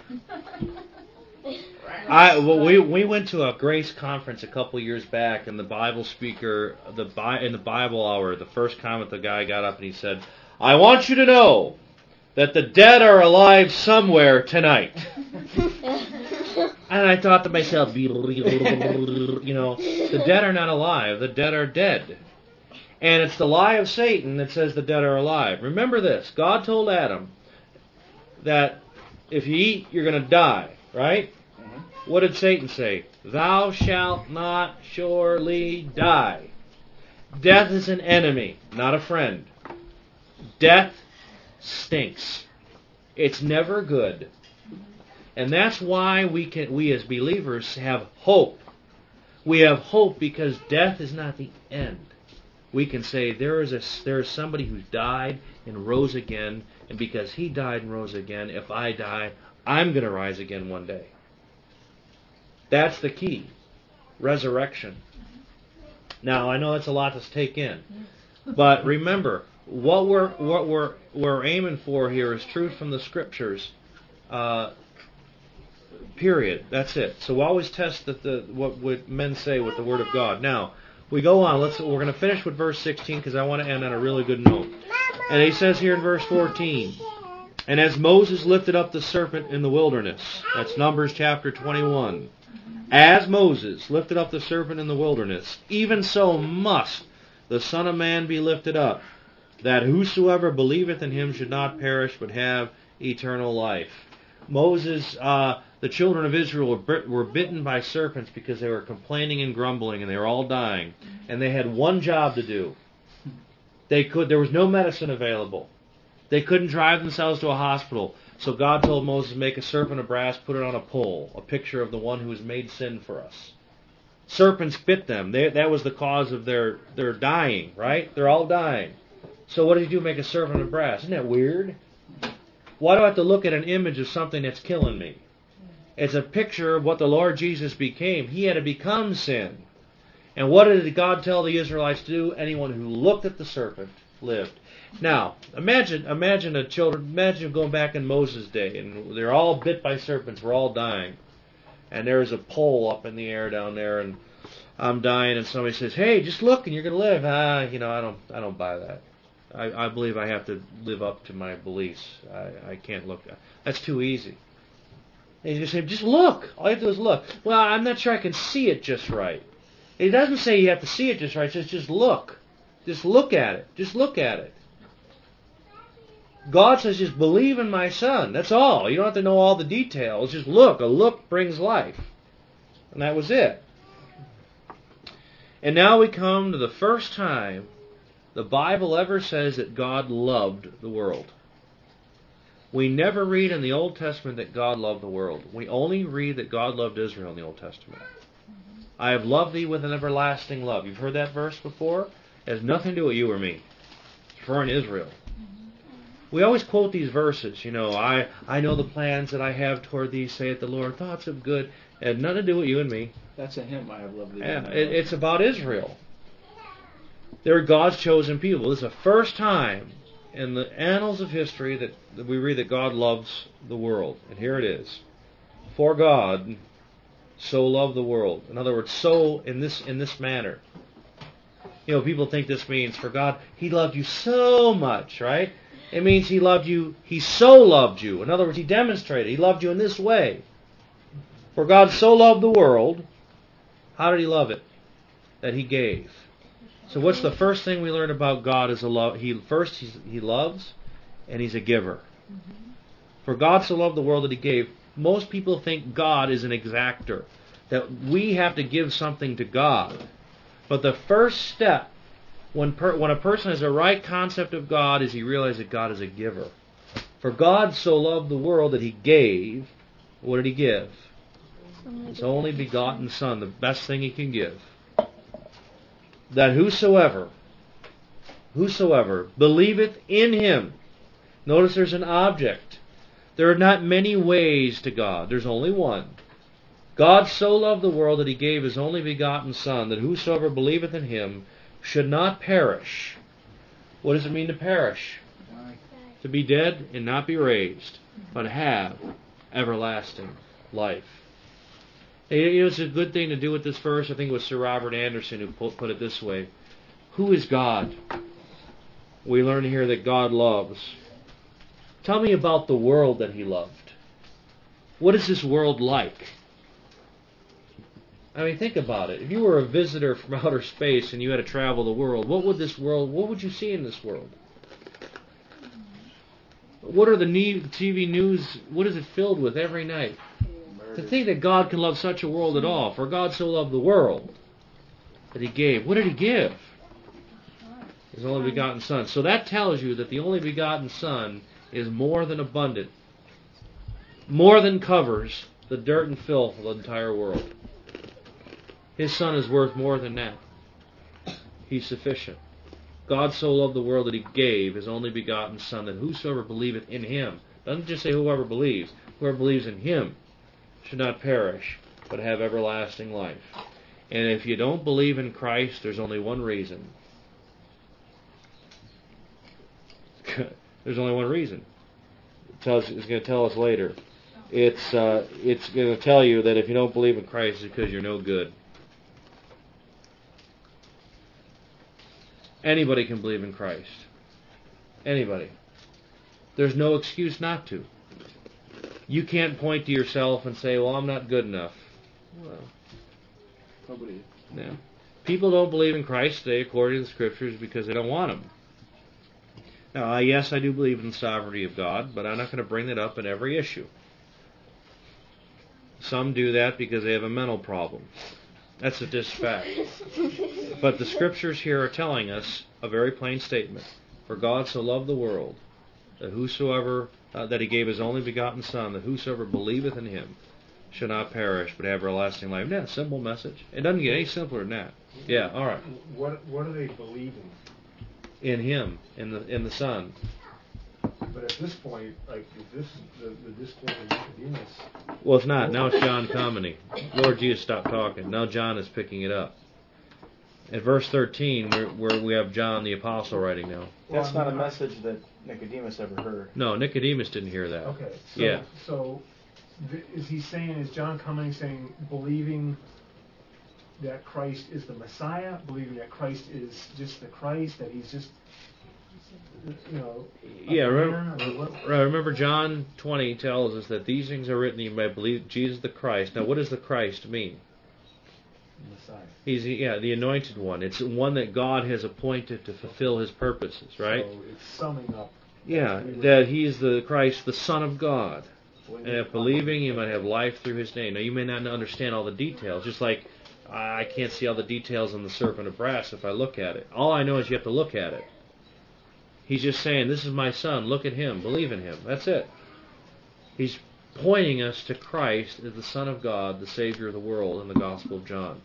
I well, we we went to a Grace conference a couple years back, and the Bible speaker, the Bi- in the Bible hour, the first comment the guy got up and he said, "I want you to know that the dead are alive somewhere tonight." And I thought to myself, you know, the dead are not alive. The dead are dead. And it's the lie of Satan that says the dead are alive. Remember this. God told Adam that if you eat, you're going to die, right? Mm-hmm. What did Satan say? Thou shalt not surely die. Death is an enemy, not a friend. Death stinks. It's never good. And that's why we can, we as believers have hope. We have hope because death is not the end. We can say there is a there is somebody who died and rose again, and because he died and rose again, if I die, I'm going to rise again one day. That's the key. Resurrection. Now, I know that's a lot to take in. But remember, what we're what we're we're aiming for here is truth from the scriptures. Uh, period. That's it. So we always test that the what would men say with the Word of God. Now we go on. Let's. We're going to finish with verse sixteen because I want to end on a really good note. And he says here in verse fourteen, and as Moses lifted up the serpent in the wilderness, that's Numbers chapter twenty-one. As Moses lifted up the serpent in the wilderness, even so must the Son of Man be lifted up, that whosoever believeth in him should not perish but have eternal life. Moses, uh, the children of Israel were, bit, were bitten by serpents because they were complaining and grumbling, and they were all dying. And they had one job to do. They could. There was no medicine available. They couldn't drive themselves to a hospital. So God told Moses, make a serpent of brass, put it on a pole, a picture of the one who has made sin for us. Serpents bit them. They, that was the cause of their, their dying, right? They're all dying. So what did he do? Make a serpent of brass. Isn't that weird? Why do I have to look at an image of something that's killing me? It's a picture of what the Lord Jesus became. He had to become sin. And what did God tell the Israelites to do? Anyone who looked at the serpent lived. Now, imagine imagine a children, imagine going back in Moses' day, and they're all bit by serpents, we're all dying. And there's a pole up in the air down there, and I'm dying, and somebody says, hey, just look and you're going to live. Ah, you know, I don't I don't buy that. I, I believe I have to live up to my beliefs. I, I can't look. That's too easy. And he's going to say, just look. All you have to do is look. Well, I'm not sure I can see it just right. It doesn't say you have to see it just right. It says just look. Just look at it. Just look at it. God says just believe in my Son. That's all. You don't have to know all the details. Just look. A look brings life. And that was it. And now we come to the first time the Bible ever says that God loved the world. We never read in the Old Testament that God loved the world. We only read that God loved Israel in the Old Testament. I have loved thee with an everlasting love. You've heard that verse before? It has nothing to do with you or me. It's referring to Israel. We always quote these verses, you know, I, I know the plans that I have toward thee, saith the Lord, thoughts of good. It had nothing to do with you and me. That's a hymn. I have loved thee. Yeah, it, it's about Israel. They're God's chosen people. This is the first time in the annals of history that, that we read that God loves the world. And here it is. For God so loved the world. In other words, so in this in this manner. You know, people think this means for God, He loved you so much, right? It means He loved you, He so loved you. In other words, He demonstrated, He loved you in this way. For God so loved the world, how did He love it? That He gave. So what's the first thing we learn about God is a love? He first he's, He loves, and He's a giver. For God so loved the world that He gave. Most people think God is an exactor, that we have to give something to God. But the first step when per, when a person has a right concept of God is he realizes that God is a giver. For God so loved the world that He gave. What did He give? His only begotten Son, the best thing He can give. That whosoever, whosoever believeth in Him. Notice there's an object. There are not many ways to God. There's only one. God so loved the world that He gave His only begotten Son, that whosoever believeth in Him should not perish. What does it mean to perish? To be dead and not be raised, but have everlasting life. You know, it's a good thing to do with this verse. I think it was Sir Robert Anderson who put it this way. Who is God? We learn here that God loves. Tell me about the world that He loved. What is this world like? I mean, think about it. If you were a visitor from outer space and you had to travel the world, what would this world, what would you see in this world? What are the T V news, what is it filled with every night? To think that God can love such a world at all. For God so loved the world that He gave. What did He give? His only begotten Son. So that tells you that the only begotten Son is more than abundant. More than covers the dirt and filth of the entire world. His Son is worth more than that. He's sufficient. God so loved the world that He gave His only begotten Son, that whosoever believeth in Him, doesn't just say whoever believes, whoever believes in Him should not perish, but have everlasting life. And if you don't believe in Christ, there's only one reason. There's only one reason. It tells, it's going to tell us later. It's uh, it's going to tell you that if you don't believe in Christ, it's because you're no good. Anybody can believe in Christ. Anybody. There's no excuse not to. You can't point to yourself and say, well, I'm not good enough. Well, Nobody. no. People don't believe in Christ today according to the Scriptures because they don't want Him. Now, uh, yes, I do believe in the sovereignty of God, but I'm not going to bring that up in every issue. Some do that because they have a mental problem. That's a just fact. But the Scriptures here are telling us a very plain statement. For God so loved the world, that whosoever, uh, that He gave His only begotten Son, that whosoever believeth in Him should not perish, but have everlasting life. Isn't that a simple message? It doesn't get any simpler than that. Yeah, all right. What What are they believing? In Him, in the in the Son. But at this point, like, is this the, the discourse of Nicodemus? Well, it's not. Now it's John commenting. Lord Jesus stopped talking. Now John is picking it up. At verse thirteen, where, where we have John the Apostle writing now. That's not a message that Nicodemus ever heard. No, Nicodemus didn't hear that. Okay. So, Yeah. So, th- is he saying? Is John coming saying believing that Christ is the Messiah, believing that Christ is just the Christ, that He's just, you know, a Yeah, man, remember, or what? remember John twenty tells us that these things are written that you may believe Jesus the Christ. Now, what does the Christ mean? Messiah. He's yeah, the anointed one. It's one that God has appointed to fulfill His purposes, right? So it's summing up. Yeah, that He is the Christ, the Son of God. And if believing, you might have life through His name. Now, you may not understand all the details, just like I can't see all the details on the serpent of brass if I look at it. All I know is you have to look at it. He's just saying, this is my son, look at him, believe in him. That's it. He's pointing us to Christ as the Son of God, the Savior of the world in the Gospel of John.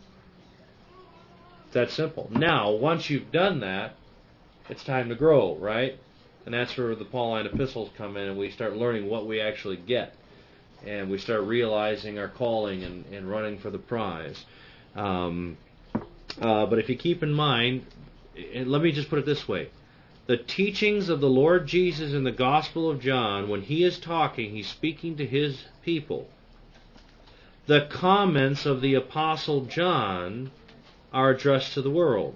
It's that simple. Now, once you've done that, it's time to grow, right? And that's where the Pauline epistles come in, and we start learning what we actually get. And we start realizing our calling and, and running for the prize. Um, uh, but if you keep in mind, and let me just put it this way. The teachings of the Lord Jesus in the Gospel of John, when he is talking, he's speaking to his people. The comments of the Apostle John are addressed to the world.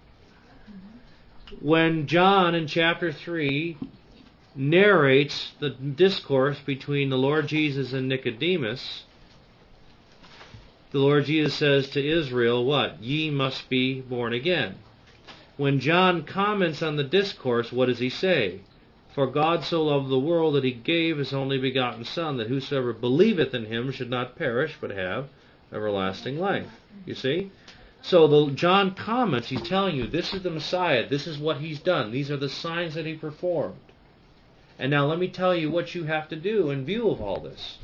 When John in chapter three narrates the discourse between the Lord Jesus and Nicodemus, the Lord Jesus says to Israel, what? Ye must be born again. When John comments on the discourse, what does he say? For God so loved the world that he gave his only begotten Son, that whosoever believeth in him should not perish, but have everlasting life. You see? So the John comments, he's telling you, this is the Messiah, this is what he's done, these are the signs that he performed. And now let me tell you what you have to do in view of all this.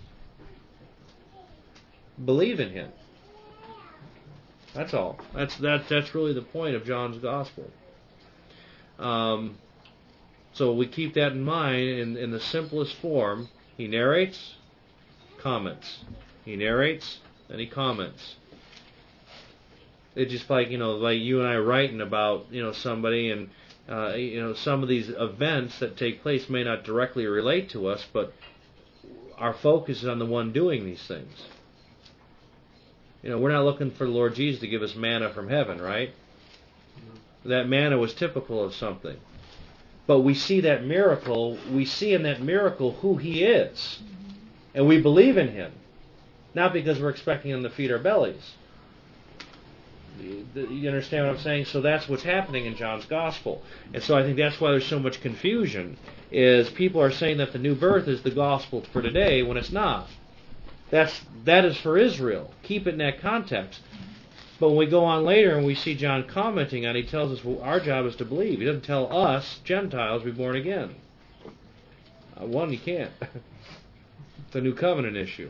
Believe in him. That's all. That's that. That's really the point of John's Gospel. Um, so we keep that in mind in, in the simplest form. He narrates, comments. He narrates, and he comments. It's just like, you know, like you and I writing about, you know, somebody, and uh, you know, some of these events that take place may not directly relate to us, but our focus is on the one doing these things. You know, we're not looking for the Lord Jesus to give us manna from heaven, right? That manna was typical of something. But we see that miracle, we see in that miracle who he is. And we believe in him. Not because we're expecting him to feed our bellies. You understand what I'm saying? So that's what's happening in John's Gospel. And so I think that's why there's so much confusion, is people are saying that the new birth is the gospel for today when it's not. That's, that is for Israel. Keep it in that context. But when we go on later and we see John commenting on it, he tells us, well, our job is to believe. He doesn't tell us, Gentiles, be born again. Uh, one, you can't. It's a new covenant issue.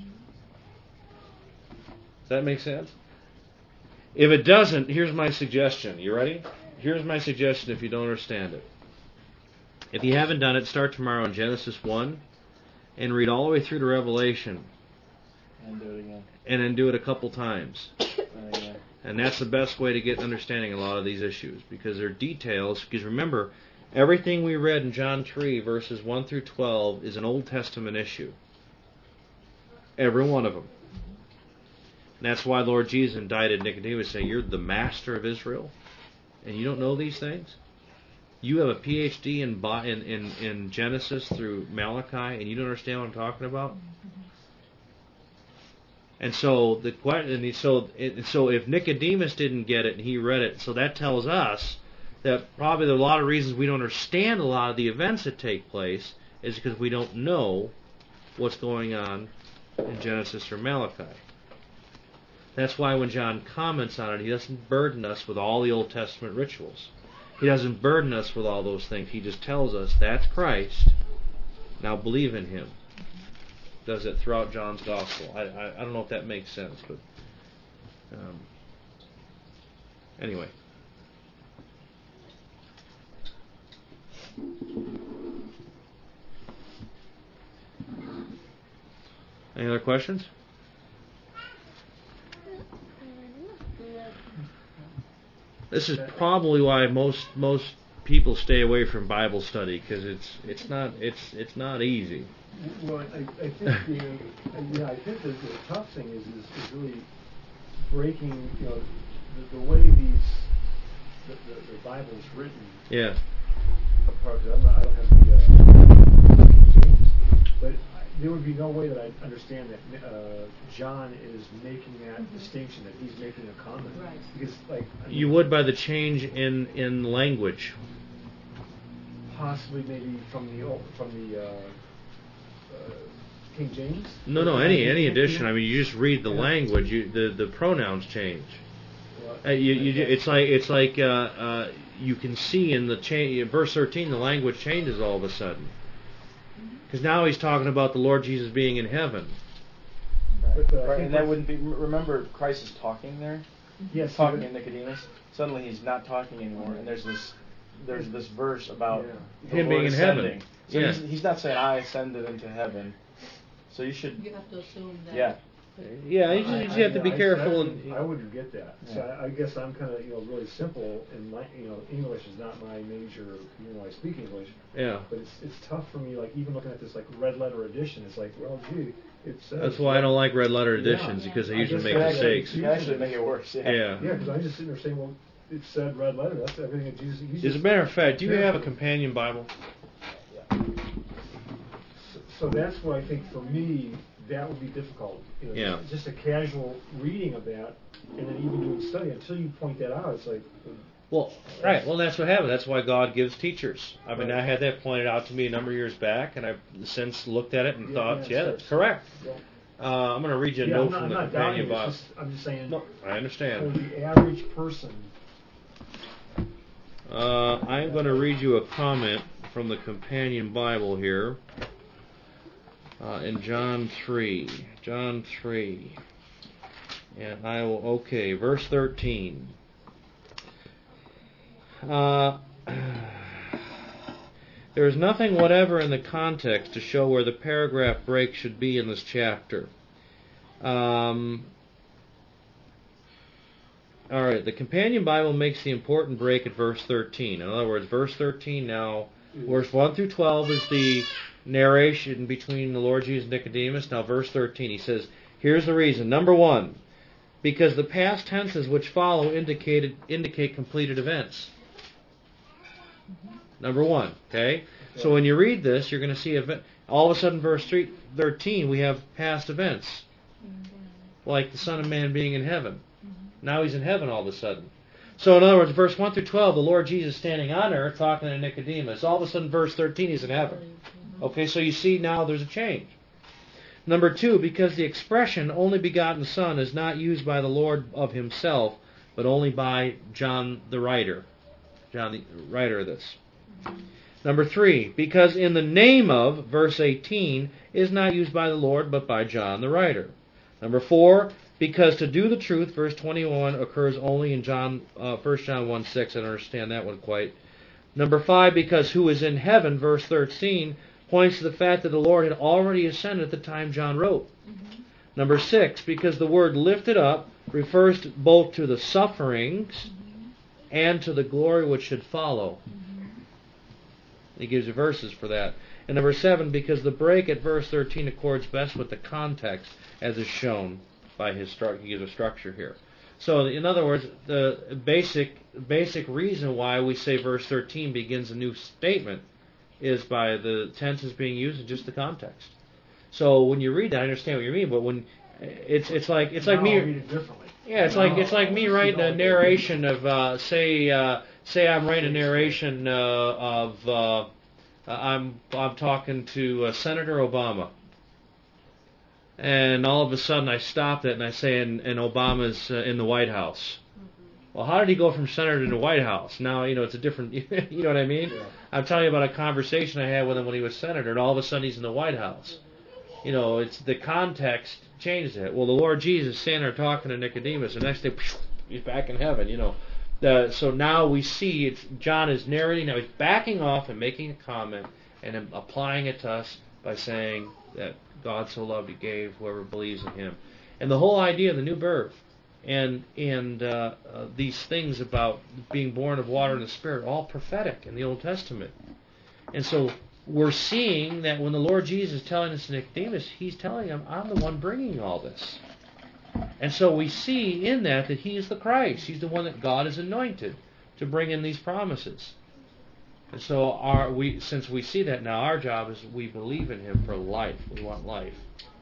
Does that make sense? If it doesn't, here's my suggestion. You ready? Here's my suggestion if you don't understand it. If you haven't done it, start tomorrow in Genesis one and read all the way through to Revelation. And do it again. And then do it a couple times. And again. And that's the best way to get understanding a lot of these issues, because they're details. Because remember, everything we read in John three, verses one through twelve, is an Old Testament issue. Every one of them. And that's why Lord Jesus indicted Nicodemus, saying, you're the master of Israel, and you don't know these things? You have a P H D in, in, in, in Genesis through Malachi, and you don't understand what I'm talking about? And so the and so it, so if Nicodemus didn't get it and he read it, so that tells us that probably there are a lot of reasons we don't understand a lot of the events that take place is because we don't know what's going on in Genesis or Malachi. That's why when John comments on it, he doesn't burden us with all the Old Testament rituals. He doesn't burden us with all those things. He just tells us that's Christ. Now believe in him. Does it throughout John's Gospel. I, I, I don't know if that makes sense, but um, anyway. Any other questions? This is probably why most most people stay away from Bible study, because it's it's not it's it's not easy. Well, I, I think the yeah, I think the, the tough thing is, is is really breaking, you know, the, the way these the, the, the Bible is written. Yeah. Apart, I'm not, I don't have the uh, James, but there would be no way that I understand that uh, John is making that mm-hmm. distinction, that he's making a comment. Right. Because, like, I mean, You would by the change in, in language. Possibly, maybe from the old, from the uh, uh, King James. No, no, any any edition. I mean, you just read the Yeah. language. You, the the pronouns change. Well, Uh, you, you, it's like it's like uh, uh, you can see in the cha- verse thirteen, the language changes all of a sudden, because now he's talking about the Lord Jesus being in heaven. Right. But, uh, I Right, think and that what's- wouldn't be. Remember, Christ is talking there, Yes, talking but- to Nicodemus. Suddenly, he's not talking anymore, and there's this, there's this verse about Yeah. the Him Lord being in heaven. ascending. So Yeah. he's, he's not saying I ascended into heaven. So you should, You have to assume that. yeah. Yeah, you just, you just have to be I- I- careful. I, and, would- I wouldn't get that. So Yeah. I, I guess I'm kind of, you know, really simple, and my, you know, English is not my major, you know, I speak English, yeah, but it's it's tough for me, like, even looking at this, like, red letter edition, it's like, well, gee, it says... that's why I don't like red letter Yeah. editions, because they I usually guess make that mistakes. You actually make it worse. Yeah. Yeah. Yeah, because I'm just sitting there saying, well, it said red letter, that's everything that Jesus... he's As a just- matter of fact, do you Yeah. have a companion Bible? So that's why I think for me, that would be difficult. You know, Yeah. Just a casual reading of that, and then even doing study, until you point that out, it's like... Well, right. Well, that's what happened. That's why God gives teachers. I mean, Right. I had that pointed out to me a number of years back, and I've since looked at it and Yeah, thought, yeah, yeah, sure. that's correct. Yeah. Uh, I'm going to read you a Yeah, note I'm not, from I'm the not doubting companion it, Bible. it's just, I'm just saying, No, I for understand. the average person, Uh, I'm going to read you a comment from the companion Bible here uh, in John three. John three. And I will, okay, verse thirteen. Uh, there is nothing whatever in the context to show where the paragraph break should be in this chapter. Um, all right, the companion Bible makes the important break at verse thirteen. In other words, verse thirteen now, verse one through twelve is the narration between the Lord Jesus and Nicodemus. Now, verse thirteen, he says, here's the reason. Number one, because the past tenses which follow indicated indicate completed events. Number one, okay? So when you read this, you're going to see event, all of a sudden, verse three, thirteen, we have past events, like the Son of Man being in heaven. Now he's in heaven all of a sudden. So in other words, verse one through twelve, the Lord Jesus standing on earth talking to Nicodemus. All of a sudden, verse thirteen, he's in heaven. Okay, so you see now there's a change. Number two, because the expression only begotten Son is not used by the Lord of himself, but only by John the writer. John the writer of this. Number three, because in the name of, verse eighteen, is not used by the Lord, but by John the writer. Number four, because to do the truth, verse twenty-one, occurs only in John, uh, First John one six. I don't understand that one quite. Number five, because who is in heaven, verse thirteen, points to the fact that the Lord had already ascended at the time John wrote. Mm-hmm. Number six, because the word lifted up refers to both to the sufferings mm-hmm. and to the glory which should follow. Mm-hmm. He gives you verses for that. And number seven, because the break at verse thirteen accords best with the context as is shown by his structure. He gives a structure here. So in other words, the basic basic reason why we say verse thirteen begins a new statement is by the tenses being used and just the context. So when you read that, I understand what you mean, but when it's it's like it's like now me. I'll read it differently. Yeah, it's like it's like me writing a narration of uh, say uh, say I'm writing a narration uh, of uh, I'm I'm talking to uh, Senator Obama, and all of a sudden I stop it and I say and, and Obama's uh, in the White House. Well, how did he go from senator to the White House? Now, you know, it's a different, you know what I mean? Yeah. I'm telling you about a conversation I had with him when he was senator, and all of a sudden he's in the White House. You know, it's the context changes it. Well, the Lord Jesus is standing there talking to Nicodemus, and next day, he's back in heaven, you know. The, so now we see, it's John is narrating, now he's backing off and making a comment, and applying it to us by saying that God so loved he gave whoever believes in him. And the whole idea of the new birth, and and uh, uh, these things about being born of water and the Spirit, all prophetic in the Old Testament. And so we're seeing that when the Lord Jesus is telling us to Nicodemus, he's telling him, I'm the one bringing all this. And so we see in that that he is the Christ. He's the one that God has anointed to bring in these promises. And so our we since we see that now, our job is we believe in him for life. We want life.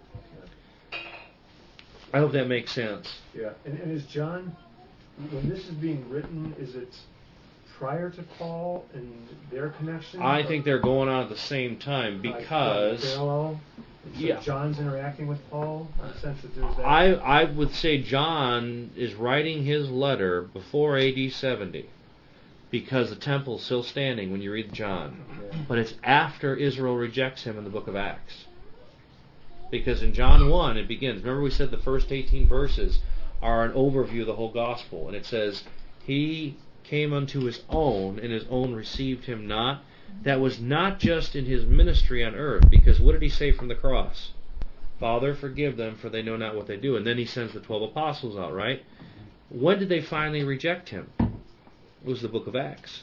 I hope that makes sense. Yeah, and, and is John, when this is being written, is it prior to Paul and their connection? I think they're going on at the same time Like, because parallel? So yeah. John's interacting with Paul in the sense that there's that. I I would say John is writing his letter before A D seventy because the temple's still standing when you read John. Okay. But it's after Israel rejects him in the book of Acts. Because in John one it begins. Remember we said the first eighteen verses are an overview of the whole gospel. And it says, He came unto His own, and His own received Him not. That was not just in His ministry on earth. Because what did He say from the cross? Father, forgive them, for they know not what they do. And then He sends the twelve apostles out, right? When did they finally reject Him? It was the book of Acts.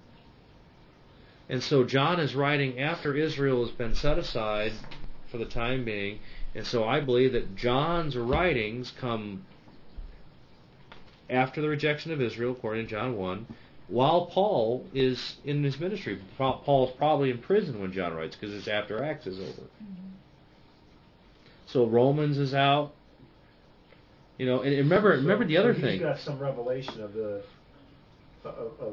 And so John is writing after Israel has been set aside for the time being. And so I believe that John's writings come after the rejection of Israel, according to John one, while Paul is in his ministry. Paul's probably in prison when John writes, because it's after Acts is over. Mm-hmm. So Romans is out. You know, and remember, So- remember the so other he's thing. got some revelation of the of, of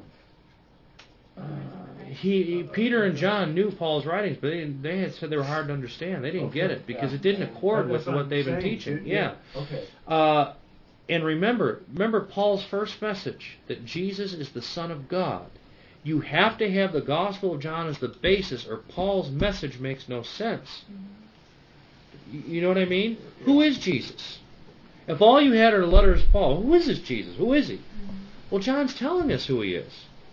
He, he, Peter and John knew Paul's writings, but they, didn't, they had said they were hard to understand. They didn't Okay, get it because yeah. it didn't accord That's with what I'm they've been saying. teaching. It- Yeah. Okay. Uh, and remember, remember Paul's first message, that Jesus is the Son of God. You have to have the Gospel of John as the basis, or Paul's message makes no sense. You, you know what I mean? Who is Jesus? If all you had are the letters of Paul, who is this Jesus? Who is He? Well, John's telling us who He is.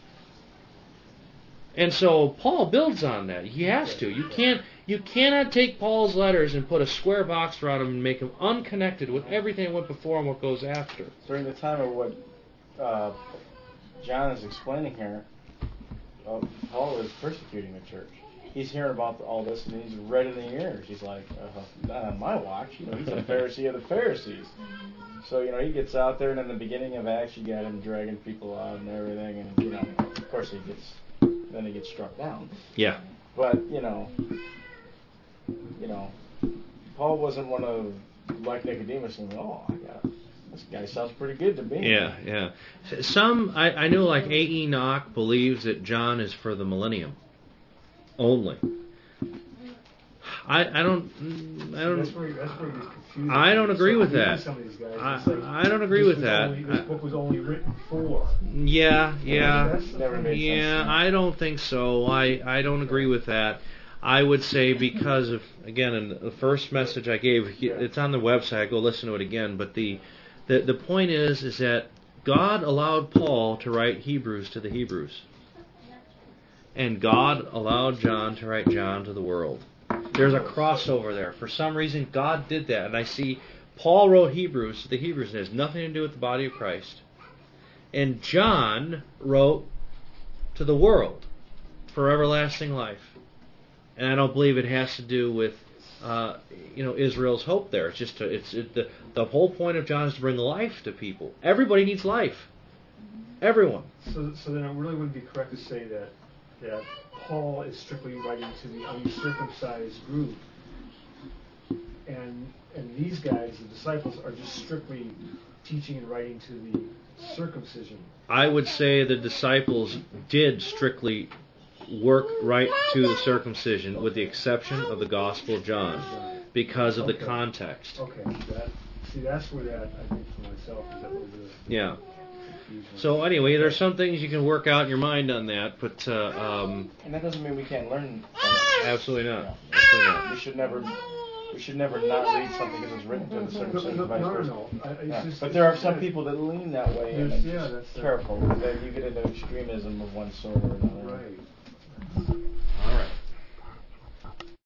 And so Paul builds on that. He has to. You can't. You cannot take Paul's letters and put a square box around them and make them unconnected with everything that went before and what goes after. During the time of what uh, John is explaining here, uh, Paul is persecuting the church. He's hearing about all this and he's red in the ears. He's like, uh, not on my watch. You know, he's a Pharisee of the Pharisees. So, you know, he gets out there, and in the beginning of Acts, you got him dragging people out and everything, and, you know, of course he gets, then he gets struck down. Yeah. But, you know, you know, Paul wasn't one of, like Nicodemus, and oh, I got this guy sounds pretty good to me. Yeah, yeah. Some, I, I know like A. Enoch believes that John is for the millennium only. I, I don't, I don't, That's where, that's where he gets confused. I don't agree So with reading that. Some of these guys, I, it's like, I don't agree this with was that. only- this I- book was only written for. Yeah, yeah. That's- Never made sense to Yeah, me. I don't think so. I, I don't agree with that. I would say because of, again, in the first message I gave, it's on the website, go listen to it again, but the, the, the point is, is that God allowed Paul to write Hebrews to the Hebrews. And God allowed John to write John to the world. There's a crossover there. For some reason, God did that. And I see Paul wrote Hebrews to the Hebrews, and it has nothing to do with the body of Christ. And John wrote to the world for everlasting life. And I don't believe it has to do with, uh, you know, Israel's hope there. It's just to, it's it, the the whole point of John is to bring life to people. Everybody needs life. Everyone. So, so then it really would be correct to say that that Paul is strictly writing to the uncircumcised group, and and these guys, the disciples, are just strictly teaching and writing to the circumcision. I would say the disciples did strictly work right to the circumcision, with the exception of the Gospel of John, because of the Okay. context. Okay, that, see, that's where that, I think, for myself, is that was the Yeah. confusion. So anyway, there's some things you can work out in your mind on that, but uh, um, And that doesn't mean we can't learn. Uh, absolutely not. Absolutely not. we should never, we should never not read something because it's written to the No, circumcision. no, vice no, no, versa. no. I, it's Yeah. just, But it's there are just some that- people that lean that way, and There's- it's yeah, just that's the- careful. Then you get into extremism of one sort or another. Right. All right.